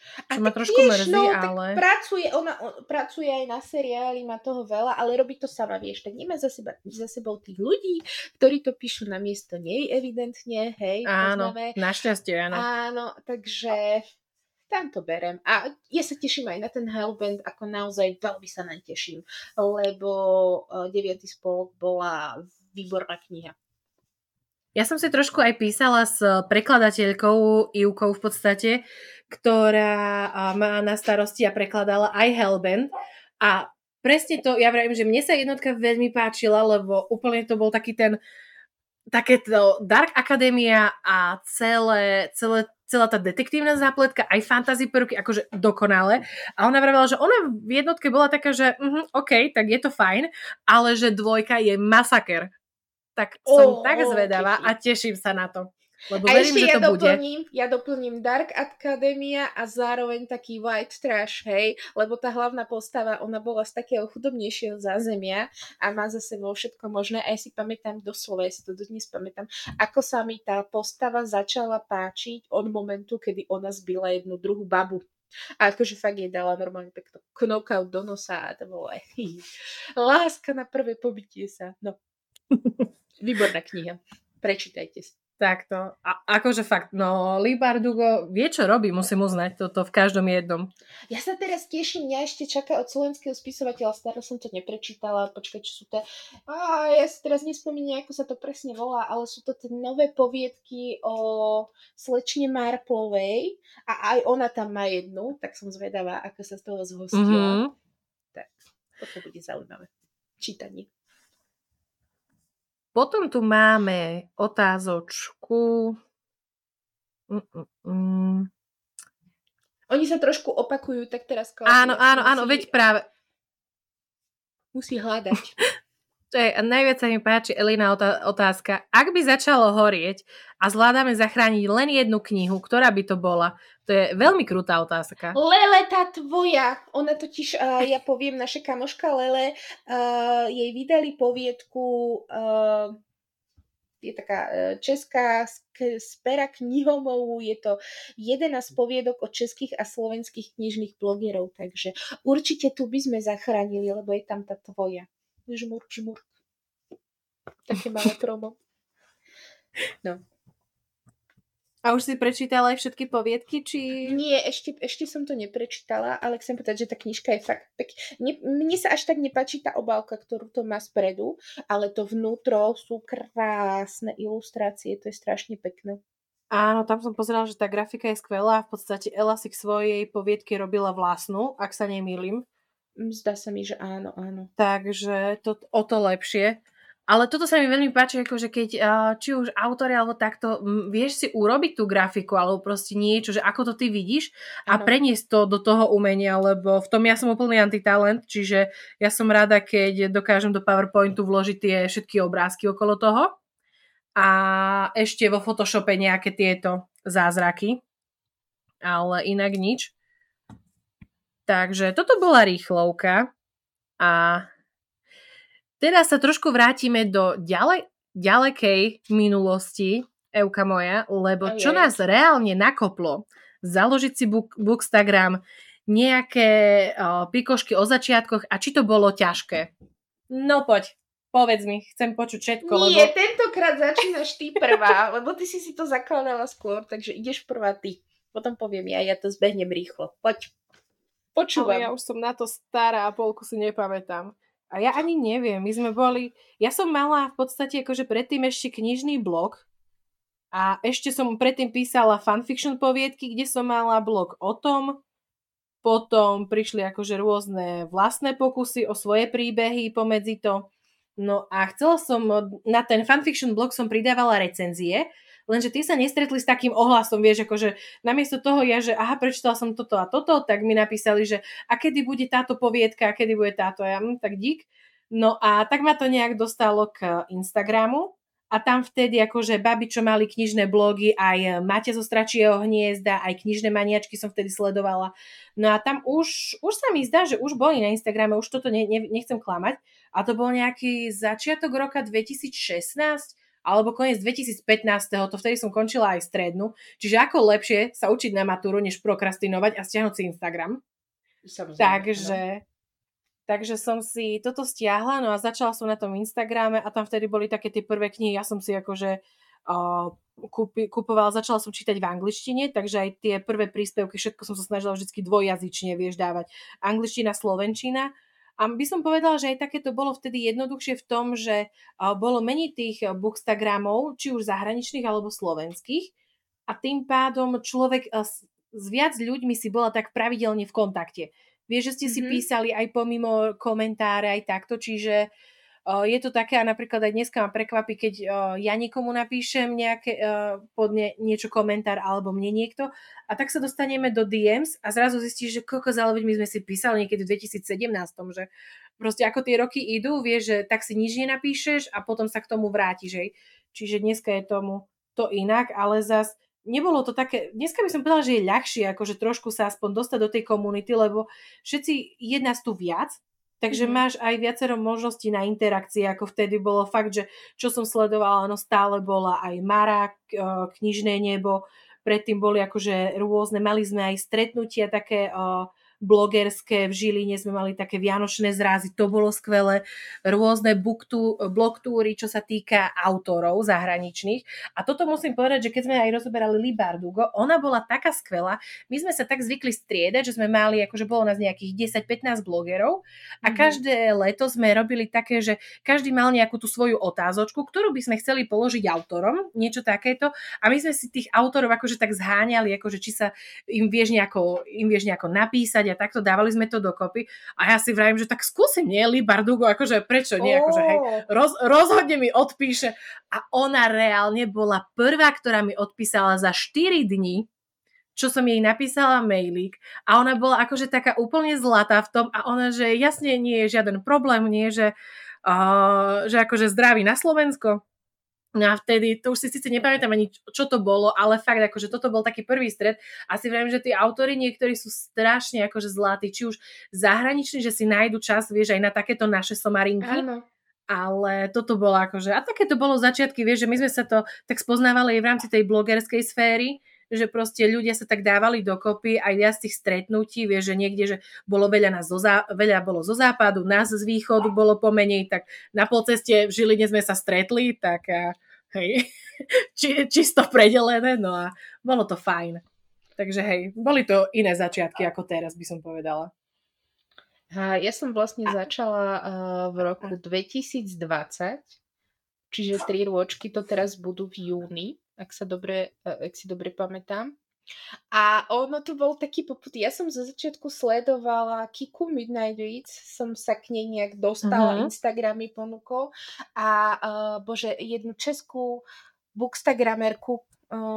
Čo A ma tak trošku vieš, mrzí, no, ale... tak ona pracuje aj na seriáli, má toho veľa, ale robí to sama, vieš, tak nemá za sebou tých ľudí, ktorí to píšu na miesto nej, evidentne, hej, Áno, poznáme. našťastie, áno. Áno, takže tam to berem. A ja sa teším aj na ten Hellbent, ako naozaj veľmi sa naň teším, lebo 9. spolok bola výborná kniha. Ja som si trošku aj písala s prekladateľkou Ivkou v podstate, ktorá má na starosti a prekladala aj Hellbent. A presne to, ja vravím, že mne sa jednotka veľmi páčila, lebo úplne to bol taký ten takéto Dark Academia a celá tá detektívna zápletka, aj fantasy prvky, akože dokonale. A ona vravila, že ona v jednotke bola taká, že OK, tak je to fajn, ale že 2 je masaker. Tak som tak zvedavá a teším sa na to. Lebo a verím, ešte že to bude. Ja doplním Dark Academia a zároveň taký white trash, hej, lebo tá hlavná postava, ona bola z takého chudobnejšieho zázemia a má za sebou všetko možné. A ja si pamätám doslova, ja si to dnes pamätám, ako sa mi tá postava začala páčiť od momentu, kedy ona zbila jednu druhú babu. A akože fakt jej dala normálne pekto knockout do nosa a to bolo aj láska na prvé pobytie sa. No. Výborná kniha. Prečítajte si. Takto. A akože fakt, no Leigh Bardugo vie, čo robí, musím uznať toto v každom jednom. Ja sa teraz teším, mňa ešte čaká od slovenského spisovateľa, stále som to neprečítala, počkaj, čo sú to... ja si teraz nespomínam, ako sa to presne volá, ale sú to tie nové poviedky o slečne Marplovej a aj ona tam má jednu, tak som zvedavá, ako sa z toho zhostila. Tak, toto bude zaujímavé. Čítanie. Potom tu máme otázočku. Oni sa trošku opakujú, tak teraz... Áno, veď práve. Musí hľadať. Najviac sa mi páči Elina otázka. Ak by začalo horieť a zvládame zachrániť len jednu knihu, ktorá by to bola? To je veľmi krutá otázka. Lele, tá tvoja. Ona totiž, ja poviem, naša kamoška Lele, jej vydali poviedku, je taká česká z pera knihomolu, je to 11 poviedok od českých a slovenských knižných blogerov, takže určite tu by sme zachránili, lebo je tam tá tvoja. Žmur. Také malé promo. No. A už si prečítala aj všetky poviedky, či... Nie, ešte som to neprečítala, ale chcem povedať, že tá knižka je fakt mne sa až tak nepáči tá obálka, ktorú to má spredu, ale to vnútro sú krásne ilustrácie, to je strašne pekné. Áno, tam som pozerala, že tá grafika je skvelá. V podstate Ela si k svojej poviedke robila vlastnú, ak sa nemýlim. Zdá sa mi, že áno. Takže to o to lepšie. Ale toto sa mi veľmi páči, akože keď či už autori alebo takto, vieš si urobiť tú grafiku alebo proste niečo, že ako to ty vidíš a preniesť to do toho umenia, lebo v tom ja som úplný antitalent, čiže ja som rada, keď dokážem do PowerPointu vložiť tie všetky obrázky okolo toho a ešte vo Photoshope nejaké tieto zázraky, ale inak nič. Takže toto bola rýchlovka a teraz sa trošku vrátime do ďalekej minulosti, Evka moja, lebo čo nás reálne nakoplo, založiť si Bookstagram, nejaké pikošky o začiatkoch a či to bolo ťažké. No poď, povedz mi, chcem počuť všetko. Nie, tentokrát začínaš ty prvá, lebo ty si to zakladala skôr, takže ideš prvá ty. Potom poviem ja to zbehnem rýchlo. Poď, počúvam. Ale ja už som na to stará a polku si nepamätám. A ja ani neviem, ja som mala v podstate akože predtým ešte knižný blog a ešte som predtým písala fanfiction poviedky, kde som mala blog o tom, potom prišli akože rôzne vlastné pokusy o svoje príbehy pomedzi to. No a chcela som, na ten fanfiction blog som pridávala recenzie, lenže tie sa nestretli s takým ohlasom, vieš, akože namiesto toho že prečítala som toto a toto, tak mi napísali, že a kedy bude táto poviedka, a kedy bude táto, tak dík. No a tak ma to nejak dostalo k Instagramu a tam vtedy akože babi, čo mali knižné blogy, aj Maťa zo Stračieho hniezda, aj knižné maniačky som vtedy sledovala. No a tam už sa mi zdá, že už boli na Instagrame, už toto nechcem klamať, a to bol nejaký začiatok roka 2016, alebo koniec 2015, to vtedy som končila aj strednú, čiže ako lepšie sa učiť na matúru, než prokrastinovať a stiahnuť si Instagram. Samozrejme. Takže som si toto stiahla, no a začala som na tom Instagrame a tam vtedy boli také tie prvé knihy, ja som si akože kupovala, začala som čítať v angličtine, takže aj tie prvé príspevky, všetko som sa snažila vždy dvojjazyčne, vieš, dávať. Angličtina, slovenčina. A by som povedala, že aj také to bolo vtedy jednoduchšie v tom, že bolo menej tých bookstagramov, či už zahraničných alebo slovenských. A tým pádom človek s viac ľuďmi si bola tak pravidelne v kontakte. Vieš, že ste si písali aj pomimo komentáre, aj takto, čiže je to také, a napríklad aj dneska ma prekvapí, keď ja niekomu napíšem niečo komentár alebo mne niekto a tak sa dostaneme do DMs a zrazu zistíš, že koľko záleveď my sme si písali niekedy v 2017, že proste ako tie roky idú, vieš, že tak si nič nenapíšeš a potom sa k tomu vrátiš, hej. Čiže dneska je tomu to inak, ale zas nebolo to také, dneska by som povedala, že je ľahšie akože trošku sa aspoň dostať do tej komunity, lebo všetci je nás tu viac. Takže máš aj viacero možností na interakcie, ako vtedy bolo fakt, že čo som sledovala, no stále bola aj Mara, Knižné nebo, predtým boli akože rôzne, mali sme aj stretnutia také blogerské, v Žiline sme mali také vianočné zrázy, to bolo skvelé, rôzne blogtúry, čo sa týka autorov zahraničných. A toto musím povedať, že keď sme aj rozoberali Leigh Bardugo, ona bola taká skvelá, my sme sa tak zvykli striedať, že sme mali, akože bolo nás nejakých 10-15 blogerov a každé leto sme robili také, že každý mal nejakú tú svoju otázočku, ktorú by sme chceli položiť autorom, niečo takéto, a my sme si tých autorov akože tak zháňali, akože či sa im vieš nejako napísať a takto dávali sme to dokopy a ja si vravím, že tak skúsim, nie, Leigh Bardugo, akože prečo nie, akože hej, rozhodne mi odpíše a ona reálne bola prvá, ktorá mi odpísala za 4 dní, čo som jej napísala mailík a ona bola akože taká úplne zlatá v tom a ona, že jasne nie je žiaden problém, nie, že akože zdraví na Slovensko. No a vtedy, to už si síce nepamätám ani, čo to bolo, ale fakt, akože toto bol taký prvý stret a si viem, že tí autori niektorí sú strašne akože zlatí, či už zahraniční, že si nájdu čas, vieš, aj na takéto naše somarinky. Áno. Ale toto bolo akože, a také to bolo začiatky, vieš, že my sme sa to tak spoznávali aj v rámci tej blogerskej sféry, že proste ľudia sa tak dávali dokopy, aj viac tých stretnutí, vieš, že niekde, že bolo veľa bolo zo západu, nás z východu bolo pomenej, tak na polceste v Žiline sme sa stretli, tak hej, čisto predelené, no a bolo to fajn. Takže hej, boli to iné začiatky ako teraz, by som povedala. Ja som vlastne začala v roku 2020, čiže 3 rôčky to teraz budú v júni, ak si dobre pamätám. A ono to bol taký poput. Ja som zo začiatku sledovala Kiku Midnight Reads, som sa k nej nejak dostala, Instagramy ponúkol a jednu českú bookstagramerku,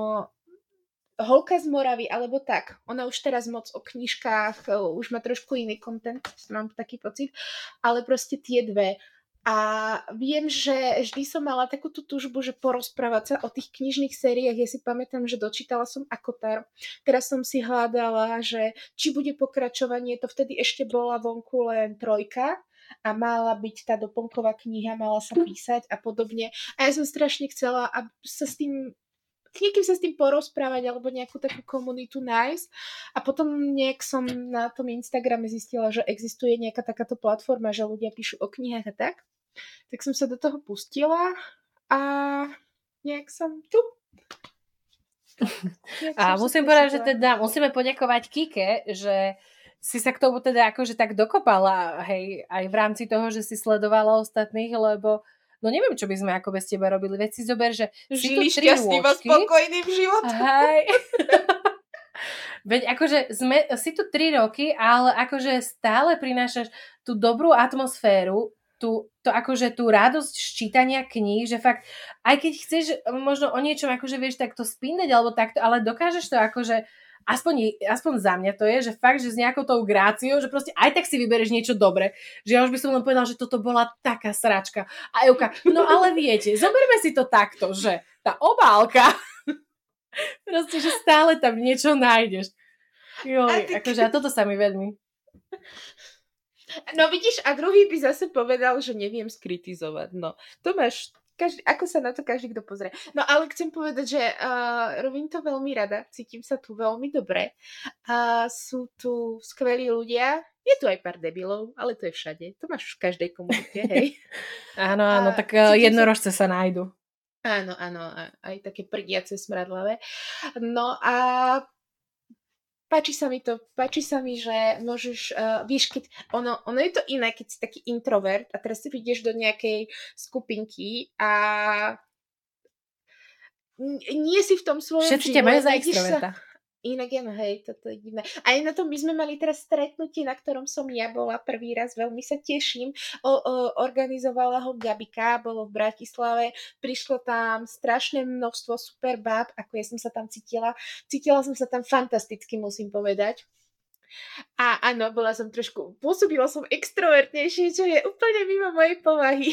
Holka z Moravy, alebo tak. Ona už teraz moc o knižkách, už má trošku iný content, mám taký pocit, ale proste tie dve. A viem, že vždy som mala takú tú túžbu, že porozprávať sa o tých knižných sériách. Ja si pamätám, že dočítala som Akotar. Teraz som si hľadala, že či bude pokračovanie, to vtedy ešte bola vonku len 3 a mala byť tá doplnková kniha, mala sa písať a podobne. A ja som strašne chcela sa s tým porozprávať alebo nejakú takú komunitu nájsť. A potom nejak som na tom Instagrame zistila, že existuje nejaká takáto platforma, že ľudia píšu o knihách a tak. Tak som sa do toho pustila a nejak som tu. A musím povedať, že teda musíme poďakovať Kike, že si sa k tomu teda akože tak dokopala, hej, aj v rámci toho, že si sledovala ostatných, lebo no neviem, čo by sme ako bez teba robili. Veď si zober, že žili šťastným a spokojným životom. Hej. Veď akože si tu 3 roky, ale akože stále prinášaš tú dobrú atmosféru, tú akože tú radosť ščítania kníh, že fakt, aj keď chceš možno o niečom akože vieš takto spindať alebo takto, ale dokážeš to akože aspoň za mňa to je, že fakt, že s nejakou tou gráciou, že proste aj tak si vybereš niečo dobre, že ja už by som len povedala, že toto bola taká sračka. A Euka, no ale viete, zoberme si to takto, že tá obálka, proste, že stále tam niečo nájdeš. Akože a toto sa mi veľmi. No vidíš, a druhý by zase povedal, že neviem skritizovať. No, to máš ako sa na to každý kto pozrie. No ale chcem povedať, že robím to veľmi rada, cítim sa tu veľmi dobre. Sú tu skvelí ľudia, je tu aj pár debilov, ale to je všade. To máš v každej komunite, hej. Áno, tak jednorožce sa nájdu. Áno, aj také prdiace smradlavé. No a páči sa mi, že môžeš, vieš, keď ono je to iné, keď si taký introvert a teraz si ideš do nejakej skupinky a nie si v tom svojom všetci ťa majú za extroverta. Inak áno, hej, toto je divné. Aj na tom my sme mali teraz stretnutie, na ktorom som ja bola prvý raz, veľmi sa teším. Organizovala ho Gabika, bolo v Bratislave, prišlo tam strašné množstvo super báb, ako ja som sa tam cítila. Cítila som sa tam fantasticky, musím povedať. A áno, pôsobila som extrovertnejšie, čo je úplne mimo mojej povahy.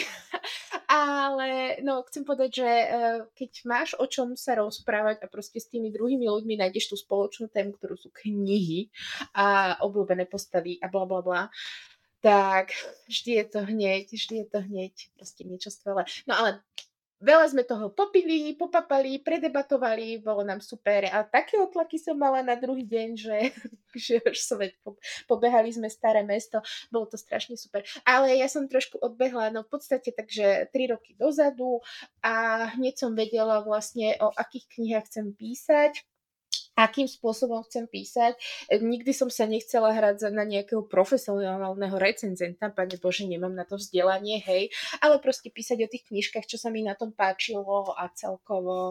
Ale no, chcem povedať, že keď máš o čom sa rozprávať a proste s tými druhými ľuďmi nájdeš tú spoločnú tému, ktorú sú knihy a obľúbené postavy a blablabla, tak vždy je to hneď proste niečo skvelé. No ale veľa sme toho popili, popapali, predebatovali, bolo nám super a také otlaky som mala na druhý deň, že už pobehali sme staré mesto, bolo to strašne super. Ale ja som trošku odbehla, no v podstate takže 3 roky dozadu a hneď som vedela vlastne o akých knihách chcem písať, akým spôsobom chcem písať. Nikdy som sa nechcela hrať na nejakého profesionálneho recenzenta, pane Bože, nemám na to vzdelanie, hej, ale proste písať o tých knižkách, čo sa mi na tom páčilo a celkovo.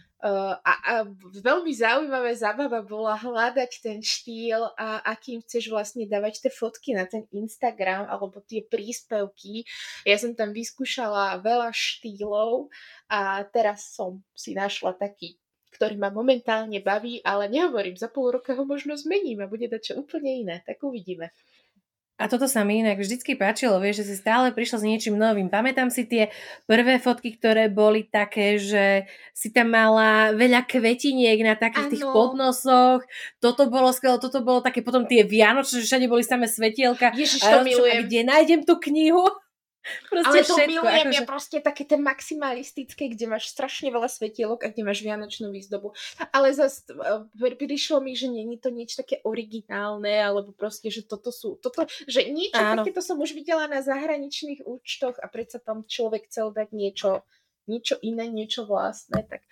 A veľmi zábava bola hľadať ten štýl a akým chceš vlastne dávať tie fotky na ten Instagram alebo tie príspevky. Ja som tam vyskúšala veľa štýlov a teraz som si našla taký, ktorý ma momentálne baví, ale nehovorím, za pol roka ho možno zmením a bude dať čo úplne iné, tak uvidíme. A toto sa mi inak vždycky páčilo, vieš, že si stále prišla s niečím novým. Pamätám si tie prvé fotky, ktoré boli také, že si tam mala veľa kvetiniek na takých tých podnosoch. Toto bolo skvelé, toto bolo také, potom tie vianočné, že všade boli samé svetielka. Ježiš, to milujem. A kde nájdem tú knihu? Proste ale to všetko, milujem, je proste také ten maximalistické, kde máš strašne veľa svetielok a kde máš vianočnú výzdobu. Ale zase prišlo mi, že nie je to niečo také originálne, alebo proste, že že niečo takéto som už videla na zahraničných účtoch a predsa tam človek chcel dať niečo iné, niečo vlastné, tak...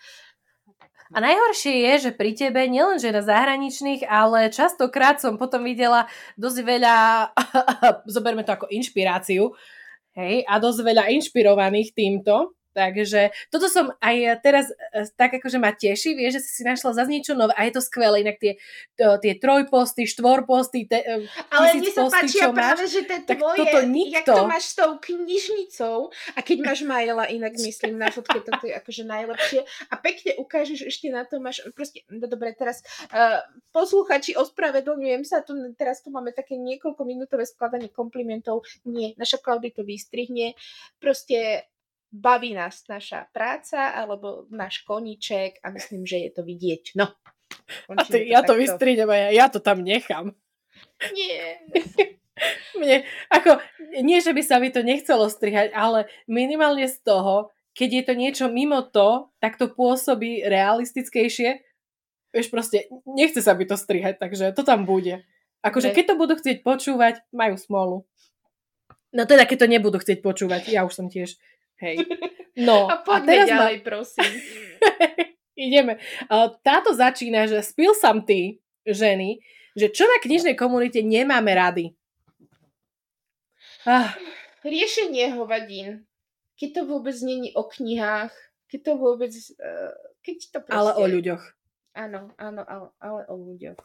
A najhoršie je, že pri tebe nielenže na zahraničných, ale častokrát som potom videla dosť veľa, zoberme to ako inšpiráciu, hej, a dosť veľa inšpirovaných týmto. Takže toto som aj teraz tak akože ma teší, vieš, že si našla zase niečo nové a je to skvelé, inak tie trojposty, štvorposty, ale mne sa páčia práve, že tie tvoje, jak to máš s tou knižnicou a keď máš Majela, inak myslím na fotke, toto je akože najlepšie a pekne ukážeš, ešte na to máš, proste, no dobre, teraz posluchači, ospravedlňujem sa, teraz tu máme také niekoľko minútové skladanie komplimentov, nie, naša Klaudy to vystrihne, proste baví nás naša práca alebo náš koníček a myslím, že je to vidieť. No. A ja to vystriedem a ja to tam nechám. Nie. Nie, že by sa mi to nechcelo strihať, ale minimálne z toho, keď je to niečo mimo to, tak to pôsobí realistickejšie. Vieš, proste nechce sa mi to strihať, takže to tam bude. Akože keď to budú chcieť počúvať, majú smolu. No teda, keď to nebudú chcieť počúvať, ja už som tiež... Hej. No, a poďme ďalej, prosím. Ideme. Táto začína, že spil sam ty, ženy, že čo na knižnej komunite nemáme rady? Riešenie hovadín. Keď to vôbec není o knihách, keď to vôbec... keď to proste... Ale o ľuďoch. Áno, ale o ľuďoch.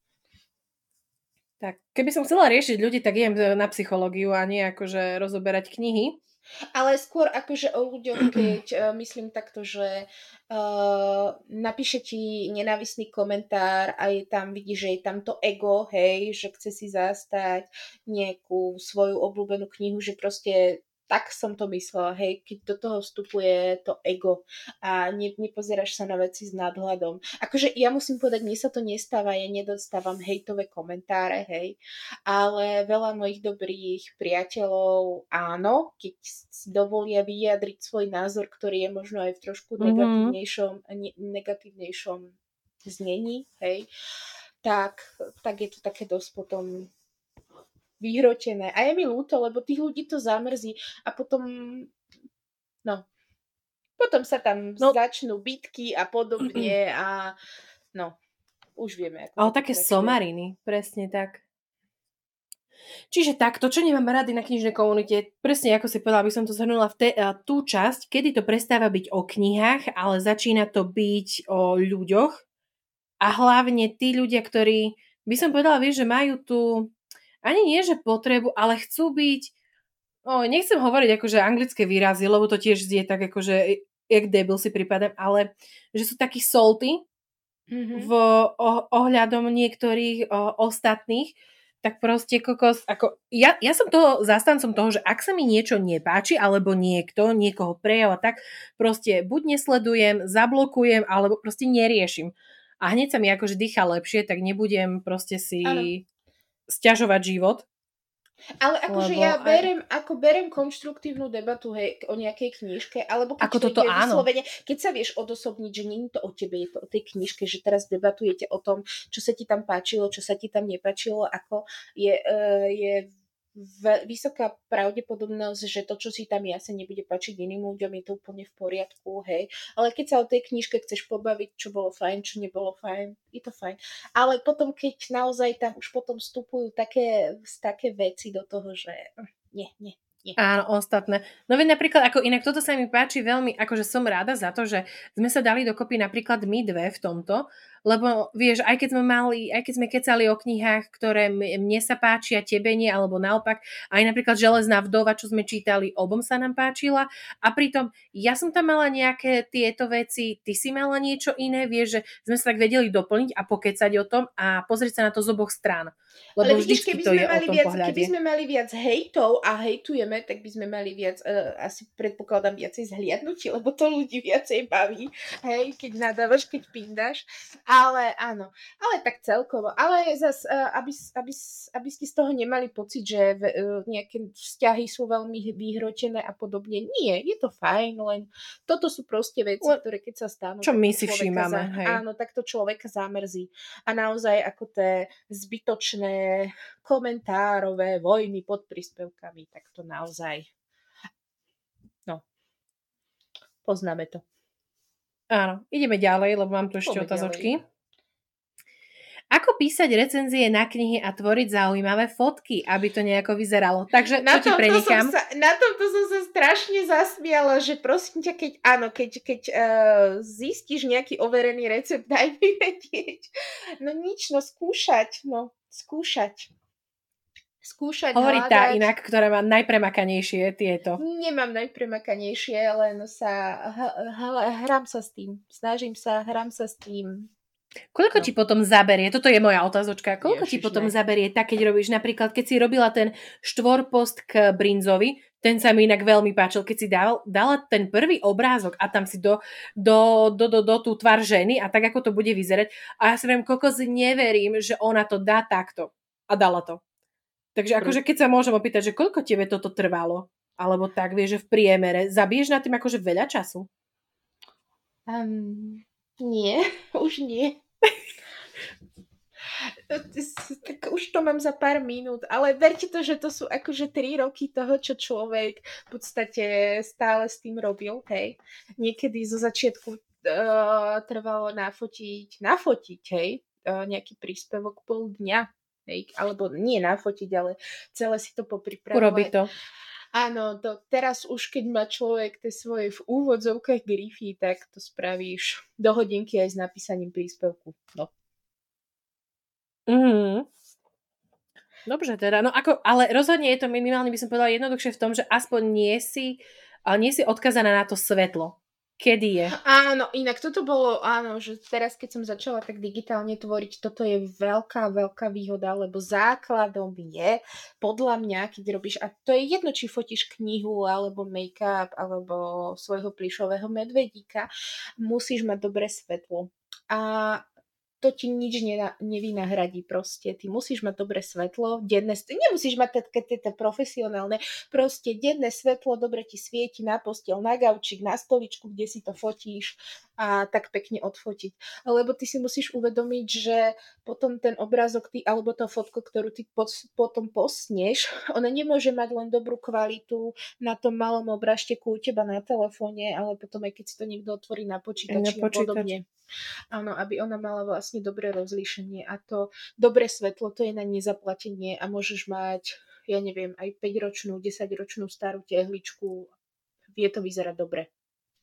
Tak, keby som chcela riešiť ľudí, tak idem na psychológiu a nie akože rozoberať knihy. Ale skôr akože o ľuďoch, keď myslím takto, že napíše ti nenávistný komentár a je tam, vidíš, že je tam to ego, hej, že chce si zastať nejakú svoju obľúbenú knihu, že proste Tak som to myslela, hej, keď do toho vstupuje to ego a nepozeráš sa na veci s nadhľadom. Akože ja musím povedať, mne sa to nestáva, ja nedostávam hejtové komentáre, hej, ale veľa mojich dobrých priateľov áno, keď si dovolia vyjadriť svoj názor, ktorý je možno aj v trošku negatívnejšom znení, hej, tak je to také dosť potom vyhrotené. A je mi ľúto, lebo tých ľudí to zamrzí a potom sa tam začnú bitky a podobne a už vieme. Ale také somariny, presne tak. Čiže takto, čo nemám rady na knižnej komunite, presne ako si povedala, by som to zhrnula v tú časť, kedy to prestáva byť o knihách, ale začína to byť o ľuďoch a hlavne tí ľudia, ktorí, by som povedala, vieš, že majú tu ani nie, že potrebu, ale chcú byť, nechcem hovoriť akože anglické výrazy, lebo to tiež znie tak akože, jak debil si prípadem, ale že sú takí salty v ohľadom niektorých ostatných, tak proste kokos, ako ja som toho zástancom toho, že ak sa mi niečo nepáči, alebo niekoho prejava, tak proste buď nesledujem, zablokujem, alebo proste neriešim. A hneď sa mi akože dýcha lepšie, tak nebudem proste si sťažovať život. Ale akože ja berem konštruktívnu debatu, hej, o nejakej knižke, alebo keď toto vyslovene, keď sa vieš odosobniť, že nie je to o tebe, je to o tej knižke, že teraz debatujete o tom, čo sa ti tam páčilo, čo sa ti tam nepáčilo, ako je vysoká pravdepodobnosť, že to, čo si tam sa nebude páčiť iným ľuďom, je to úplne v poriadku, hej. Ale keď sa o tej knižke chceš pobaviť, čo bolo fajn, čo nebolo fajn, je to fajn. Ale potom, keď naozaj tam už potom vstupujú také veci do toho, že nie. Áno, ostatné. No veď napríklad, ako inak toto sa mi páči veľmi, akože som rada za to, že sme sa dali dokopy napríklad my dve v tomto, lebo vieš, aj keď sme kecali o knihách, ktoré mne sa páčia, tebe nie, alebo naopak, aj napríklad Železná vdova, čo sme čítali, obom sa nám páčila a pritom ja som tam mala nejaké tieto veci, ty si mala niečo iné, vieš, že sme sa tak vedeli doplniť a pokecať o tom a pozrieť sa na to z oboch strán. Lebo ale vidíš, keby sme mali viac hejtov a hejtujeme, tak by sme mali viac, asi predpokladám viacej zhliadnutí, lebo to ľudí viacej baví, hej, keď nadávaš, keď pindáš. Ale áno, ale tak celkovo. Ale zas, aby ste z toho nemali pocit, že nejaké vzťahy sú veľmi vyhrotené a podobne. Nie, je to fajn, len toto sú proste veci, ktoré keď sa stanú... Čo my si všímame, hej. Áno, tak to človeka zamrzí. A naozaj ako tie zbytočné komentárové vojny pod príspevkami, tak to naozaj... poznáme to. Áno, ideme ďalej, lebo mám tu ešte otázočky. Ako písať recenzie na knihy a tvoriť zaujímavé fotky, aby to nejako vyzeralo? Takže čo ti prenikám? Na tomto som sa strašne zasmiala, že prosím ťa, keď zistíš nejaký overený recept, daj mi vedieť. No nič, skúšať. Skúšať, hovorí tá inak, ktorá má najpremakanejšie tieto. Nemám najpremakanejšie, len hrám sa s tým. Hrám sa s tým. Koľko ti potom zaberie? Toto je moja otázočka. Koľko ti potom zaberie tak, keď robíš napríklad, keď si robila ten štvorpost k Brinzovi, ten sa mi inak veľmi páčil, keď si dala ten prvý obrázok a tam si do tú tvár ženy a tak, ako to bude vyzerať. A ja si viem, kokos, neverím, že ona to dá takto. A dala to. Takže akože keď sa môžem opýtať, že koľko tebe toto trvalo? Alebo tak, vieš, že v priemere. Zabiješ na tým akože veľa času? Nie, už nie. Tak už to mám za pár minút, ale verte to, že to sú akože 3 roky toho, čo človek v podstate stále s tým robil, hej. Niekedy zo začiatku trvalo nafotiť, hej, nejaký príspevok pol dňa. Hej, alebo nie nafotiť, ale celé si to popripravovať. Urobiť to. Áno, teraz už keď má človek tie svoje v úvodzovkách grify, tak to spravíš do hodinky aj s napísaním príspevku. Dobře teda, ale rozhodne je to minimálne, by som povedala, jednoduchšie v tom, že aspoň nie si odkazaná na to svetlo. kedy je. Áno, inak toto bolo, áno, že teraz keď som začala tak digitálne tvoriť, toto je veľká, veľká výhoda, lebo základom je, podľa mňa, keď robíš, a to je jedno, či fotíš knihu, alebo make-up, alebo svojho plyšového medvedíka, musíš mať dobré svetlo. A to ti nič nevynahradí proste. Ty musíš mať dobré svetlo, denné, nemusíš mať tieto profesionálne, proste denné svetlo, dobre ti svieti na posteľ, na gaučík, na stoličku, kde si to fotíš a tak pekne odfotiť. Lebo ty si musíš uvedomiť, že potom ten obrázok, alebo tá fotka, ktorú ty potom postneš, ona nemôže mať len dobrú kvalitu na tom malom obrážteku u teba na telefóne, ale potom aj keď si to niekto otvorí na počítači a podobne. Áno, aby ona mala vlastne dobré rozlíšenie a to dobré svetlo, to je na nezaplatenie a môžeš mať, ja neviem, aj 5-ročnú, 10-ročnú starú tehličku, vie to vyzerať dobre.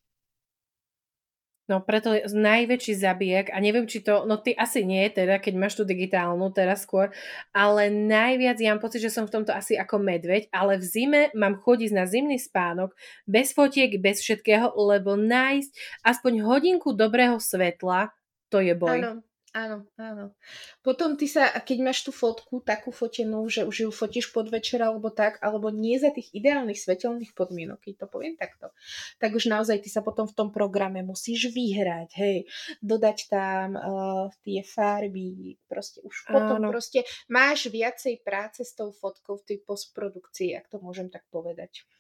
No preto je najväčší zabijak, a neviem, či to, no ty asi nie, teda, keď máš tú digitálnu, teraz skôr, ale najviac ja mám pocit, že som v tomto asi ako medveď, ale v zime mám chodiť na zimný spánok, bez fotiek, bez všetkého, lebo nájsť aspoň hodinku dobrého svetla, to je boj. Áno. Potom ty sa, keď máš tú fotku takú fotenú, že už ju fotíš podvečer alebo tak, alebo nie za tých ideálnych svetelných podmienok, keď to poviem takto, tak už naozaj ty sa potom v tom programe musíš vyhrať, hej, dodať tam tie farby, proste už potom proste máš viacej práce s tou fotkou v tej postprodukcii, ak to môžem tak povedať.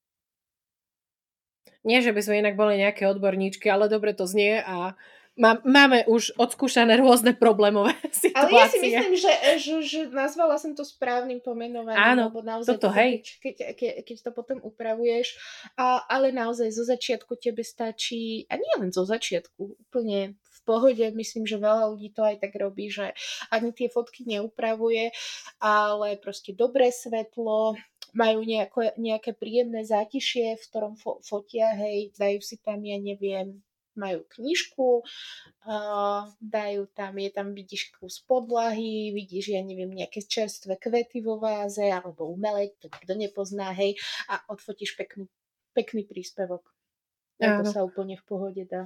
Nie, že by sme inak boli nejaké odborníčky, ale dobre to znie a máme už odskúšané rôzne problémové situácie. Ale ja si myslím, že nazvala som to správnym pomenovaním. Áno, lebo naozaj toto hej. Keď to potom upravuješ, ale naozaj zo začiatku tebe stačí, a nie len zo začiatku, úplne v pohode, myslím, že veľa ľudí to aj tak robí, že ani tie fotky neupravuje, ale proste dobré svetlo, majú nejaké príjemné zátišie, v ktorom fotia, hej, dajú si tam, ja neviem, majú knižku, dajú tam, je tam, vidíš kus podlahy, vidíš, ja neviem, nejaké čerstvé kvety vo váze, alebo umelé, to nikto nepozná, hej, a odfotíš pekný príspevok. To sa úplne v pohode dá.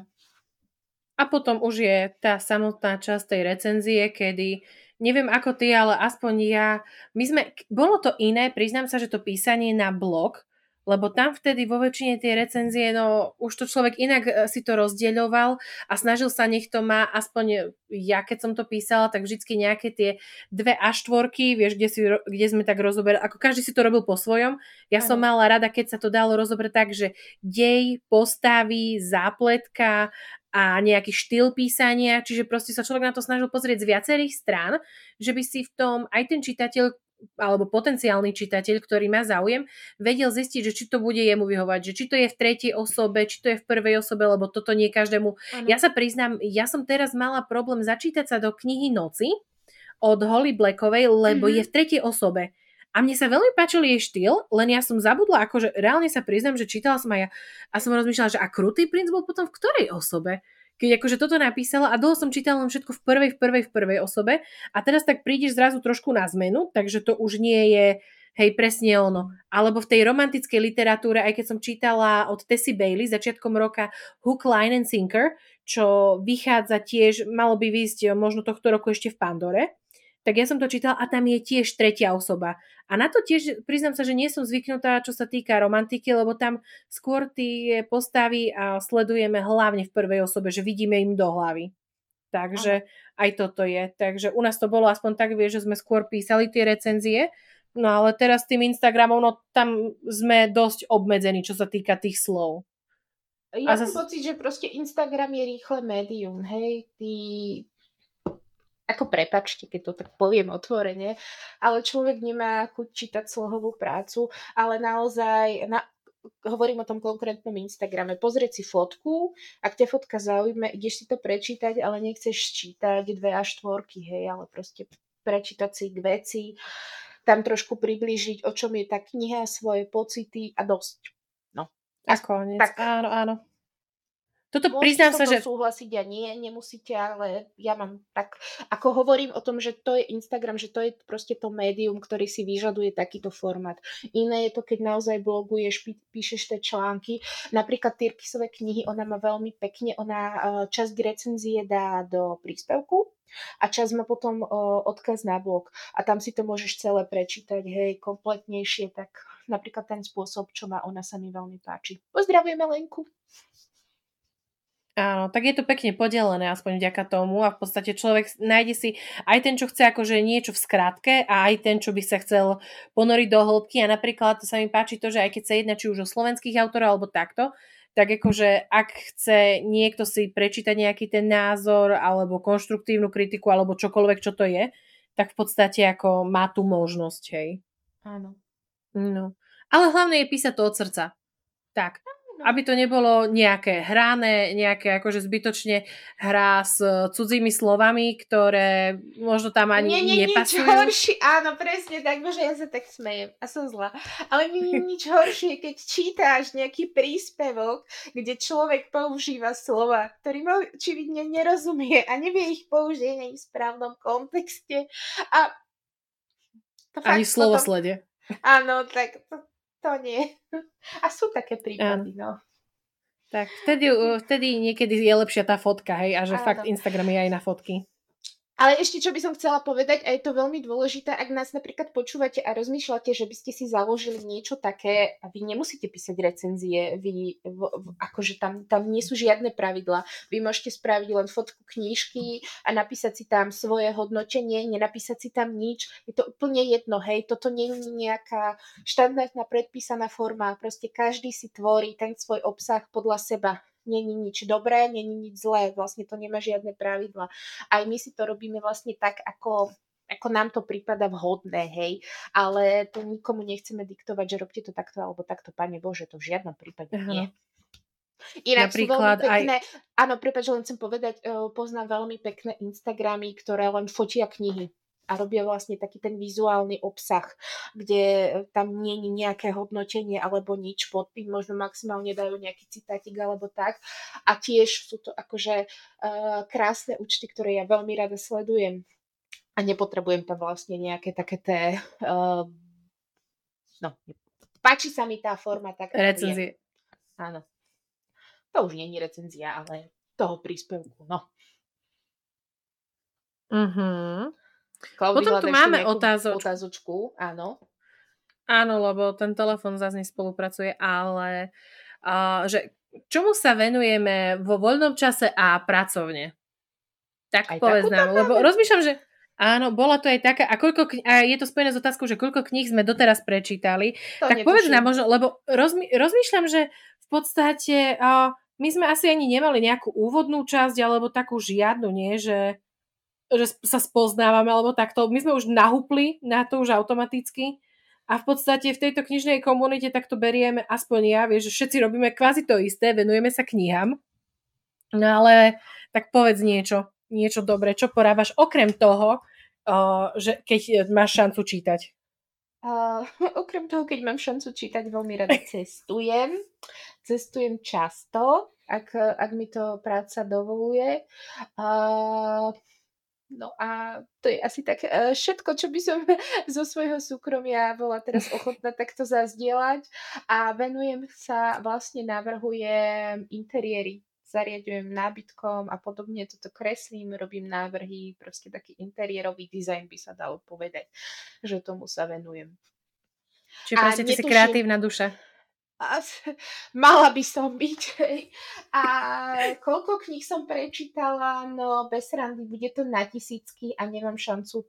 A potom už je tá samotná časť tej recenzie, kedy, neviem ako ty, ale aspoň ja, bolo to iné, priznám sa, že to písanie na blog, lebo tam vtedy vo väčšine tie recenzie, no už to človek inak si to rozdieľoval a snažil sa, nech to má, aspoň ja keď som to písala, tak vždycky nejaké tie 2 A4, vieš, kde sme tak rozoberali, ako každý si to robil po svojom. Ja som mala rada, keď sa to dalo rozobrať tak, že dej, postavy, zápletka a nejaký štýl písania, čiže proste sa človek na to snažil pozrieť z viacerých strán, že by si v tom aj ten čitateľ alebo potenciálny čitateľ, ktorý má záujem, vedel zistiť, že či to bude jemu vyhovať, že či to je v tretej osobe, či to je v prvej osobe, lebo toto nie každému. Ano. Ja sa priznám, ja som teraz mala problém začítať sa do knihy Noci od Holly Blackovej, lebo je v tretej osobe. A mne sa veľmi páčil jej štýl, len ja som zabudla, akože reálne sa priznám, že čítala som aj ja a som rozmýšľala, že a Krutý princ bol potom v ktorej osobe? Keď akože toto napísala a dlho som čítala len všetko v prvej osobe a teraz tak prídeš zrazu trošku na zmenu, takže to už nie je, hej, presne ono. Alebo v tej romantickej literatúre, aj keď som čítala od Tessie Bailey začiatkom roka Hook, Line and Sinker, čo vychádza tiež, malo by výjsť možno tohto roku ešte v Pandore, tak ja som to čítala a tam je tiež tretia osoba. A na to tiež, priznám sa, že nie som zvyknutá, čo sa týka romantiky, lebo tam skôr tie postavy a sledujeme hlavne v prvej osobe, že vidíme im do hlavy. Takže aj toto je. Takže u nás to bolo aspoň tak, vieš, že sme skôr písali tie recenzie, no ale teraz s tým Instagramom, no tam sme dosť obmedzení, čo sa týka tých slov. Ja mám pocit, že proste Instagram je rýchle médium, hej, ako prepáčte, keď to tak poviem otvorene, ale človek nemá chuť čítať slohovú prácu, ale naozaj, hovorím o tom konkrétnom Instagrame, pozrieť si fotku, ak ťa fotka zaujíme, ideš si to prečítať, ale nechceš čítať 2 A4, hej, ale proste prečítať si k veci, tam trošku priblížiť, o čom je tá kniha, svoje pocity a dosť. No. A koniec. Tak. Áno. Toto Môžete priznám so sa, mnou že... súhlasiť a nie, nemusíte, ale ja mám tak, ako hovorím o tom, že to je Instagram, že to je proste to médium, ktorý si vyžaduje takýto formát. Iné je to, keď naozaj bloguješ, píšeš tie články. Napríklad Tyrkisové knihy, ona má veľmi pekne, ona časť recenzie dá do príspevku a časť má potom odkaz na blog. A tam si to môžeš celé prečítať, hej, kompletnejšie, tak napríklad ten spôsob, čo má ona, sa mi veľmi páči. Pozdravujeme Lenku. Áno, tak je to pekne podelené aspoň vďaka tomu a v podstate človek nájde si aj ten, čo chce akože niečo v skratke a aj ten, čo by sa chcel ponoriť do hĺbky a napríklad sa mi páči to, že aj keď sa jedná či už o slovenských autorov alebo takto, tak akože ak chce niekto si prečítať nejaký ten názor alebo konštruktívnu kritiku alebo čokoľvek, čo to je, tak v podstate ako má tú možnosť, hej. Áno. No. Ale hlavne je písať to od srdca. Tak. No. Aby to nebolo nejaké hrané, nejaké akože zbytočne hrá s cudzími slovami, ktoré možno tam ani nepasujú. Nič horšie, áno, presne tak, bože, ja sa tak smejem a som zlá. Ale nie nič horšie, keď čítáš nejaký príspevok, kde človek používa slova, ktorým očividne nerozumie a nevie ich použiť v správnom kontexte. A to ani slovoslede. Áno, tak to nie. A sú také prípady, no. Tak, vtedy niekedy je lepšia tá fotka, hej, a že fakt Instagram je aj na fotky. Ale ešte, čo by som chcela povedať, a je to veľmi dôležité, ak nás napríklad počúvate a rozmýšľate, že by ste si založili niečo také, a vy nemusíte písať recenzie, akože tam nie sú žiadne pravidlá. Vy môžete spraviť len fotku knižky a napísať si tam svoje hodnotenie, nenapísať si tam nič. Je to úplne jedno, hej, toto nie je nejaká štandardná predpísaná forma, proste každý si tvorí ten svoj obsah podľa seba. Není nič dobré, není nič zlé, vlastne to nemá žiadne pravidla. Aj my si to robíme vlastne tak, ako nám to prípada vhodné, hej, ale to nikomu nechceme diktovať, že robte to takto alebo takto, Pane Bože, to v žiadnom prípade nie. Inak napríklad sú veľmi pekné, áno, prepáč, len chcem povedať, poznám veľmi pekné Instagramy, ktoré len fotia knihy a robia vlastne taký ten vizuálny obsah, kde tam nie je nejaké hodnotenie alebo nič pod tým, možno maximálne dajú nejaký citátik alebo tak. A tiež sú to akože krásne účty, ktoré ja veľmi rada sledujem. A nepotrebujem tam vlastne nejaké také páči sa mi tá forma tak. Recenzie. Áno. To už nie je recenzia, ale toho príspevku, no. Potom tu máme otázočku, áno. Áno, lebo ten telefon zase nespolupracuje, ale že čomu sa venujeme vo voľnom čase a pracovne? Tak povedz nám, lebo rozmýšľam, že áno, bola to aj taká, a je to spojené s otázkou, že koľko kníh sme doteraz prečítali, to tak povedz nám možno, lebo rozmýšľam, že v podstate my sme asi ani nemali nejakú úvodnú časť, alebo takú žiadnu, nie, že sa spoznávame, alebo takto. My sme už nahúpli na to už automaticky a v podstate v tejto knižnej komunite takto berieme, aspoň ja, vieš, že všetci robíme kvázi to isté, venujeme sa knihám, no ale tak povedz niečo dobré, čo porábaš okrem toho, že keď máš šancu čítať. Okrem toho, keď mám šancu čítať, veľmi rada cestujem často, ak mi to práca dovoluje. No a to je asi tak všetko, čo by som zo svojho súkromia bola teraz ochotná takto zazdieľať a navrhujem interiéry, zariadujem nábytkom a podobne, toto kreslím, robím návrhy, proste taký interiérový dizajn by sa dalo povedať, že tomu sa venujem. Čiže proste ty si kreatívna duša. Mala by som byť. A koľko kníh som prečítala, no bez randy, bude to na tisícky a nemám šancu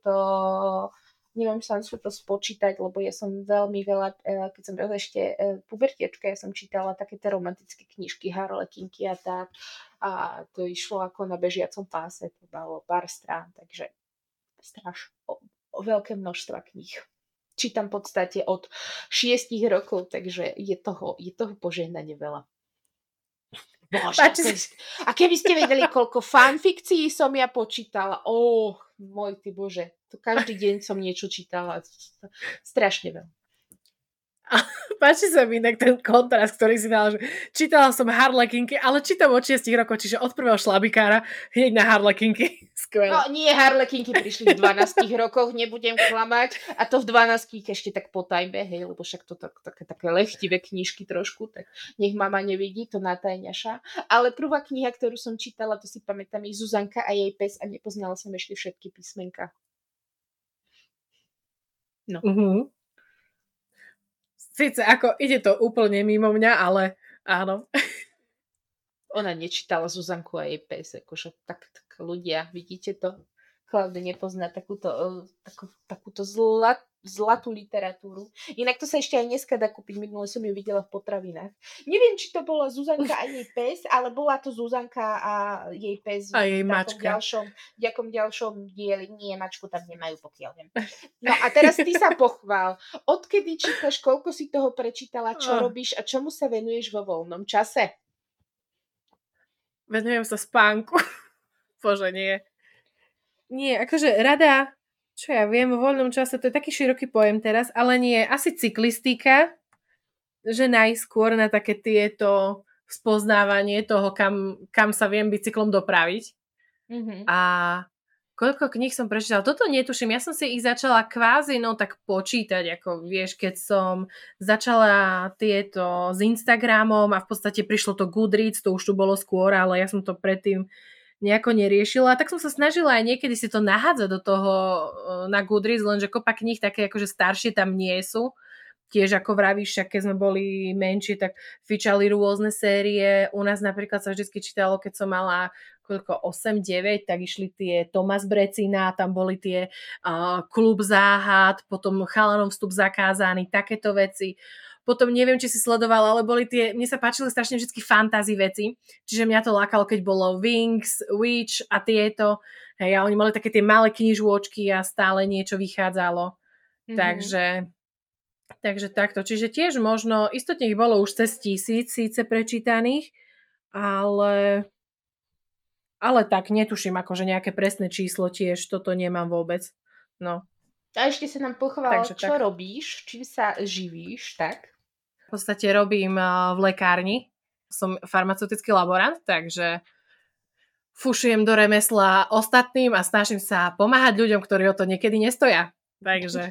to spočítať, lebo ja som veľmi veľa, keď som bola ešte pubertiečka, ja som čítala také tie romantické knižky, harlekinky a tak. A to išlo ako na bežiacom páse, to bolo pár strán, takže o veľké množstva kníh. Čítam v podstate od 6 rokov, takže je toho požehnanie veľa. Bože, a keby ste vedeli, koľko fanfikcií som ja počítala. Môj ty Bože, to každý deň som niečo čítala. Strašne veľa. A páči sa mi inak ten kontrast, ktorý si dal, že čítala som Harlekinky, ale čítam od 6 rokov, čiže od prvého šlabikára hneď na Harlekinky. Skvelé. No nie, Harlekinky prišli v 12 rokoch, nebudem klamať. A to v 12 ešte tak po tajbe, hej, lebo však to také lechtivé knižky trošku, tak nech mama nevidí, to natajňaša. Ale prvá kniha, ktorú som čítala, to si pamätám, je Zuzanka a jej pes a nepoznala som ešte všetky písmenka. No. Uh-huh. Sice ako ide to úplne mimo mňa, ale áno. Ona nečítala Zuzanku a jej pes, akože tak ľudia, vidíte to? Klaudia nepozná takúto zlatú literatúru. Inak to sa ešte aj dneska dá kúpiť, minule som ju videla v potravinách. Neviem, či to bola Zuzanka a jej pes, ale bola to Zuzanka a jej pes a jej mačka. V nejakom ďalšom dieli. Nie, mačku tam nemajú, pokiaľ viem. No a teraz ty sa pochvál. Odkedy čítaš, koľko si toho prečítala, čo robíš a čomu sa venuješ vo voľnom čase? Venujem sa spánku. Bože, nie. Nie, akože rada, čo ja viem, vo voľnom čase, to je taký široký pojem teraz, ale nie, asi cyklistika, že najskôr na také tieto spoznávanie toho, kam sa viem bicyklom dopraviť. Mm-hmm. A koľko kníh som prečítala, toto netuším, ja som si ich začala kvázi, no tak počítať, ako vieš, keď som začala tieto s Instagramom a v podstate prišlo to Goodreads, to už tu bolo skôr, ale ja som to predtým nejako neriešila, tak som sa snažila aj niekedy si to nahádzať do toho na Goodreads, lenže kopa kníh také akože staršie tam nie sú. Tiež ako vravíš, keď sme boli menšie, tak fičali rôzne série. U nás napríklad sa vždy čítalo, keď som mala 8-9, tak išli tie Tomas Brecina, tam boli tie Klub záhad, potom Chalanov vstup zakázaný, takéto veci. Potom neviem, či si sledovala, ale boli mne sa páčili strašne vždy fantasy veci, čiže mňa to lákalo, keď bolo Wings, Witch a tieto, hej, a oni mali také tie malé knižôčky a stále niečo vychádzalo. Mm-hmm. Takže takto. Čiže tiež možno, istotne ich bolo už cez 1000 síce prečítaných, ale tak netuším, akože nejaké presné číslo tiež, toto nemám vôbec. No. A ešte sa nám pochvála, čo robíš, čím sa živíš, tak? V podstate robím v lekárni. Som farmaceutický laborant, takže fušujem do remesla ostatným a snažím sa pomáhať ľuďom, ktorí o to niekedy nestoja. Takže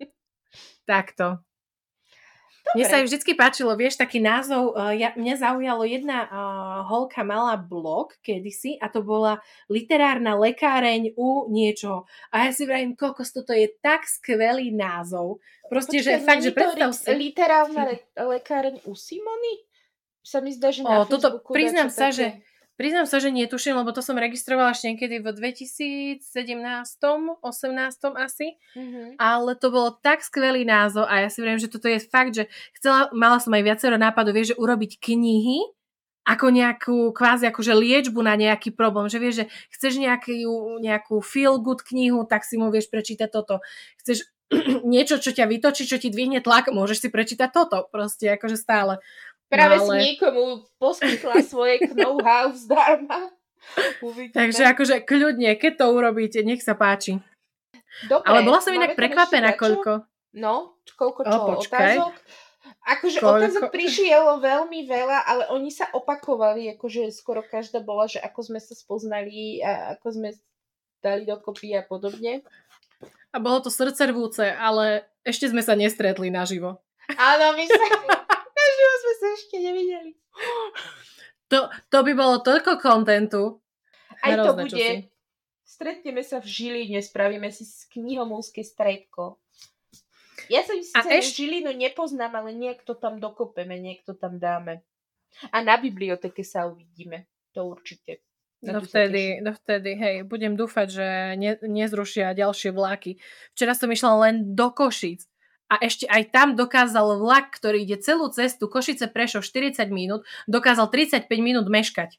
takto. Dobre. Mne sa vždycky páčilo, vieš, taký názov, mňa zaujalo jedna holka mala blog kedysi a to bola literárna lekáreň u niečoho. A ja si vravím, kokos, toto je tak skvelý názov. Proste, že fakt, že predstav si. Literárna lekáreň u Simony? Sa mi zdá, že na Facebooku Priznám sa, že netuším, lebo to som registrovala ešte niekedy v 2017, 18 asi, ale to bolo tak skvelý názov a ja si viem, že toto je fakt, že mala som aj viacero nápadov, vieš, že urobiť knihy ako nejakú kvázi akože liečbu na nejaký problém, že vieš, že chceš nejakú feel good knihu, tak si mu vieš prečítať toto. Chceš niečo, čo ťa vytočí, čo ti dvihne tlak, môžeš si prečítať toto, proste akože stále. Práve si niekomu poskytla svoje know-how zdarma. Takže akože kľudne, keď to urobíte, nech sa páči. Dobre, ale bola som inak prekvapená, koľko. No, koľko otázok? Akože otázok prišielo veľmi veľa, ale oni sa opakovali, akože skoro každá bola, že ako sme sa spoznali a ako sme dali dokopy a podobne. A bolo to srdcervúce, ale ešte sme sa nestretli naživo. Áno, my sme sa ešte nevideli. To by bolo toľko kontentu. Aj to bude. Stretneme sa v Žiline, spravíme si knihomolské stredko. Ja som Žilinu nepoznám, ale nejak to tam dokopeme, nejak to tam dáme. A na biblioteke sa uvidíme. To určite. Dovtedy, hej, budem dúfať, že nezrušia ďalšie vlaky. Včera som išla len do Košíc. A ešte aj tam dokázal vlak, ktorý ide celú cestu Košice-Prešov 40 minút, dokázal 35 minút meškať.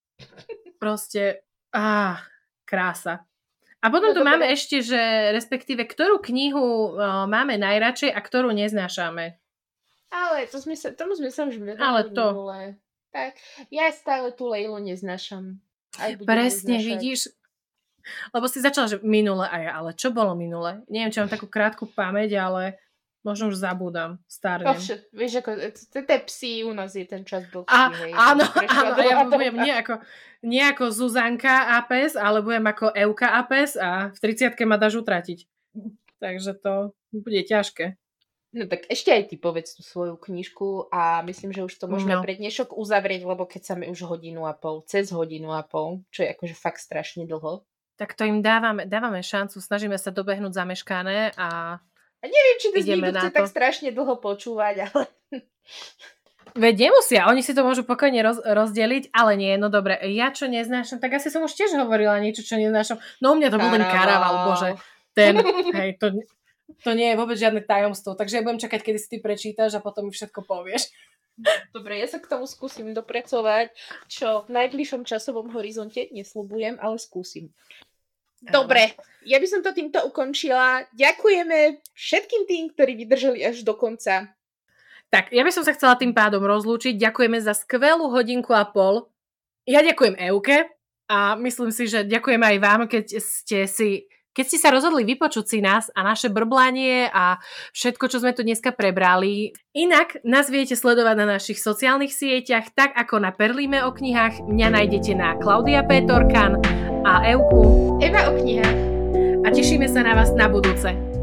Proste, krása. A potom tu máme ešte, že respektíve, ktorú knihu máme najradšej a ktorú neznášame. Ale tomu sme sa už venovali minule. Tak, ja stále tú Leilu neznášam. Presne, vidíš? Lebo si začala, že minule, ale čo bolo minule? Neviem, či mám takú krátku pamäť, ale Možno už zabúdam, starnem. Vieš, ako tie psy u nás je ten čas dlhší. Áno, ja budem nie ako Zuzanka Apes, ale budem ako Euka Apes a v 30-ke ma dáš utratiť. Takže to bude ťažké. No tak ešte aj ty povedz tú svoju knižku a myslím, že už to môžeme pre dnešok uzavrieť, lebo keď sa mi už 1,5 hodiny, cez 1,5 hodiny, čo je akože fakt strašne dlho. Tak to im dávame šancu, snažíme sa dobehnúť zameškané a neviem, či to niekto chce tak strašne dlho počúvať, ale... Veď nemusia, oni si to môžu pokojne rozdeliť, ale nie, no dobre, ja čo neznášam, tak asi som už tiež hovorila niečo, čo neznášam. No u mňa to bol ten karaval, bože. Hej, to nie je vôbec žiadne tajomstvo, takže ja budem čakať, kedy si ty prečítaš a potom mi všetko povieš. Dobre, ja sa k tomu skúsim dopracovať, čo v najbližšom časovom horizonte nesľubujem, ale skúsim. Dobre, ja by som to týmto ukončila. Ďakujeme všetkým tým, ktorí vydržali až do konca. Tak, ja by som sa chcela tým pádom rozlúčiť. Ďakujeme za skvelú 1,5 hodiny. Ja ďakujem Euke a myslím si, že ďakujem aj vám, keď ste sa rozhodli vypočuť si nás a naše brblanie a všetko, čo sme tu dneska prebrali. Inak nás viete sledovať na našich sociálnych sieťach, tak ako na Perlíme o knihách. Mňa nájdete na Klaudia Pétorkan a Euku Eva o knihách. A tešíme sa na vás na budúce.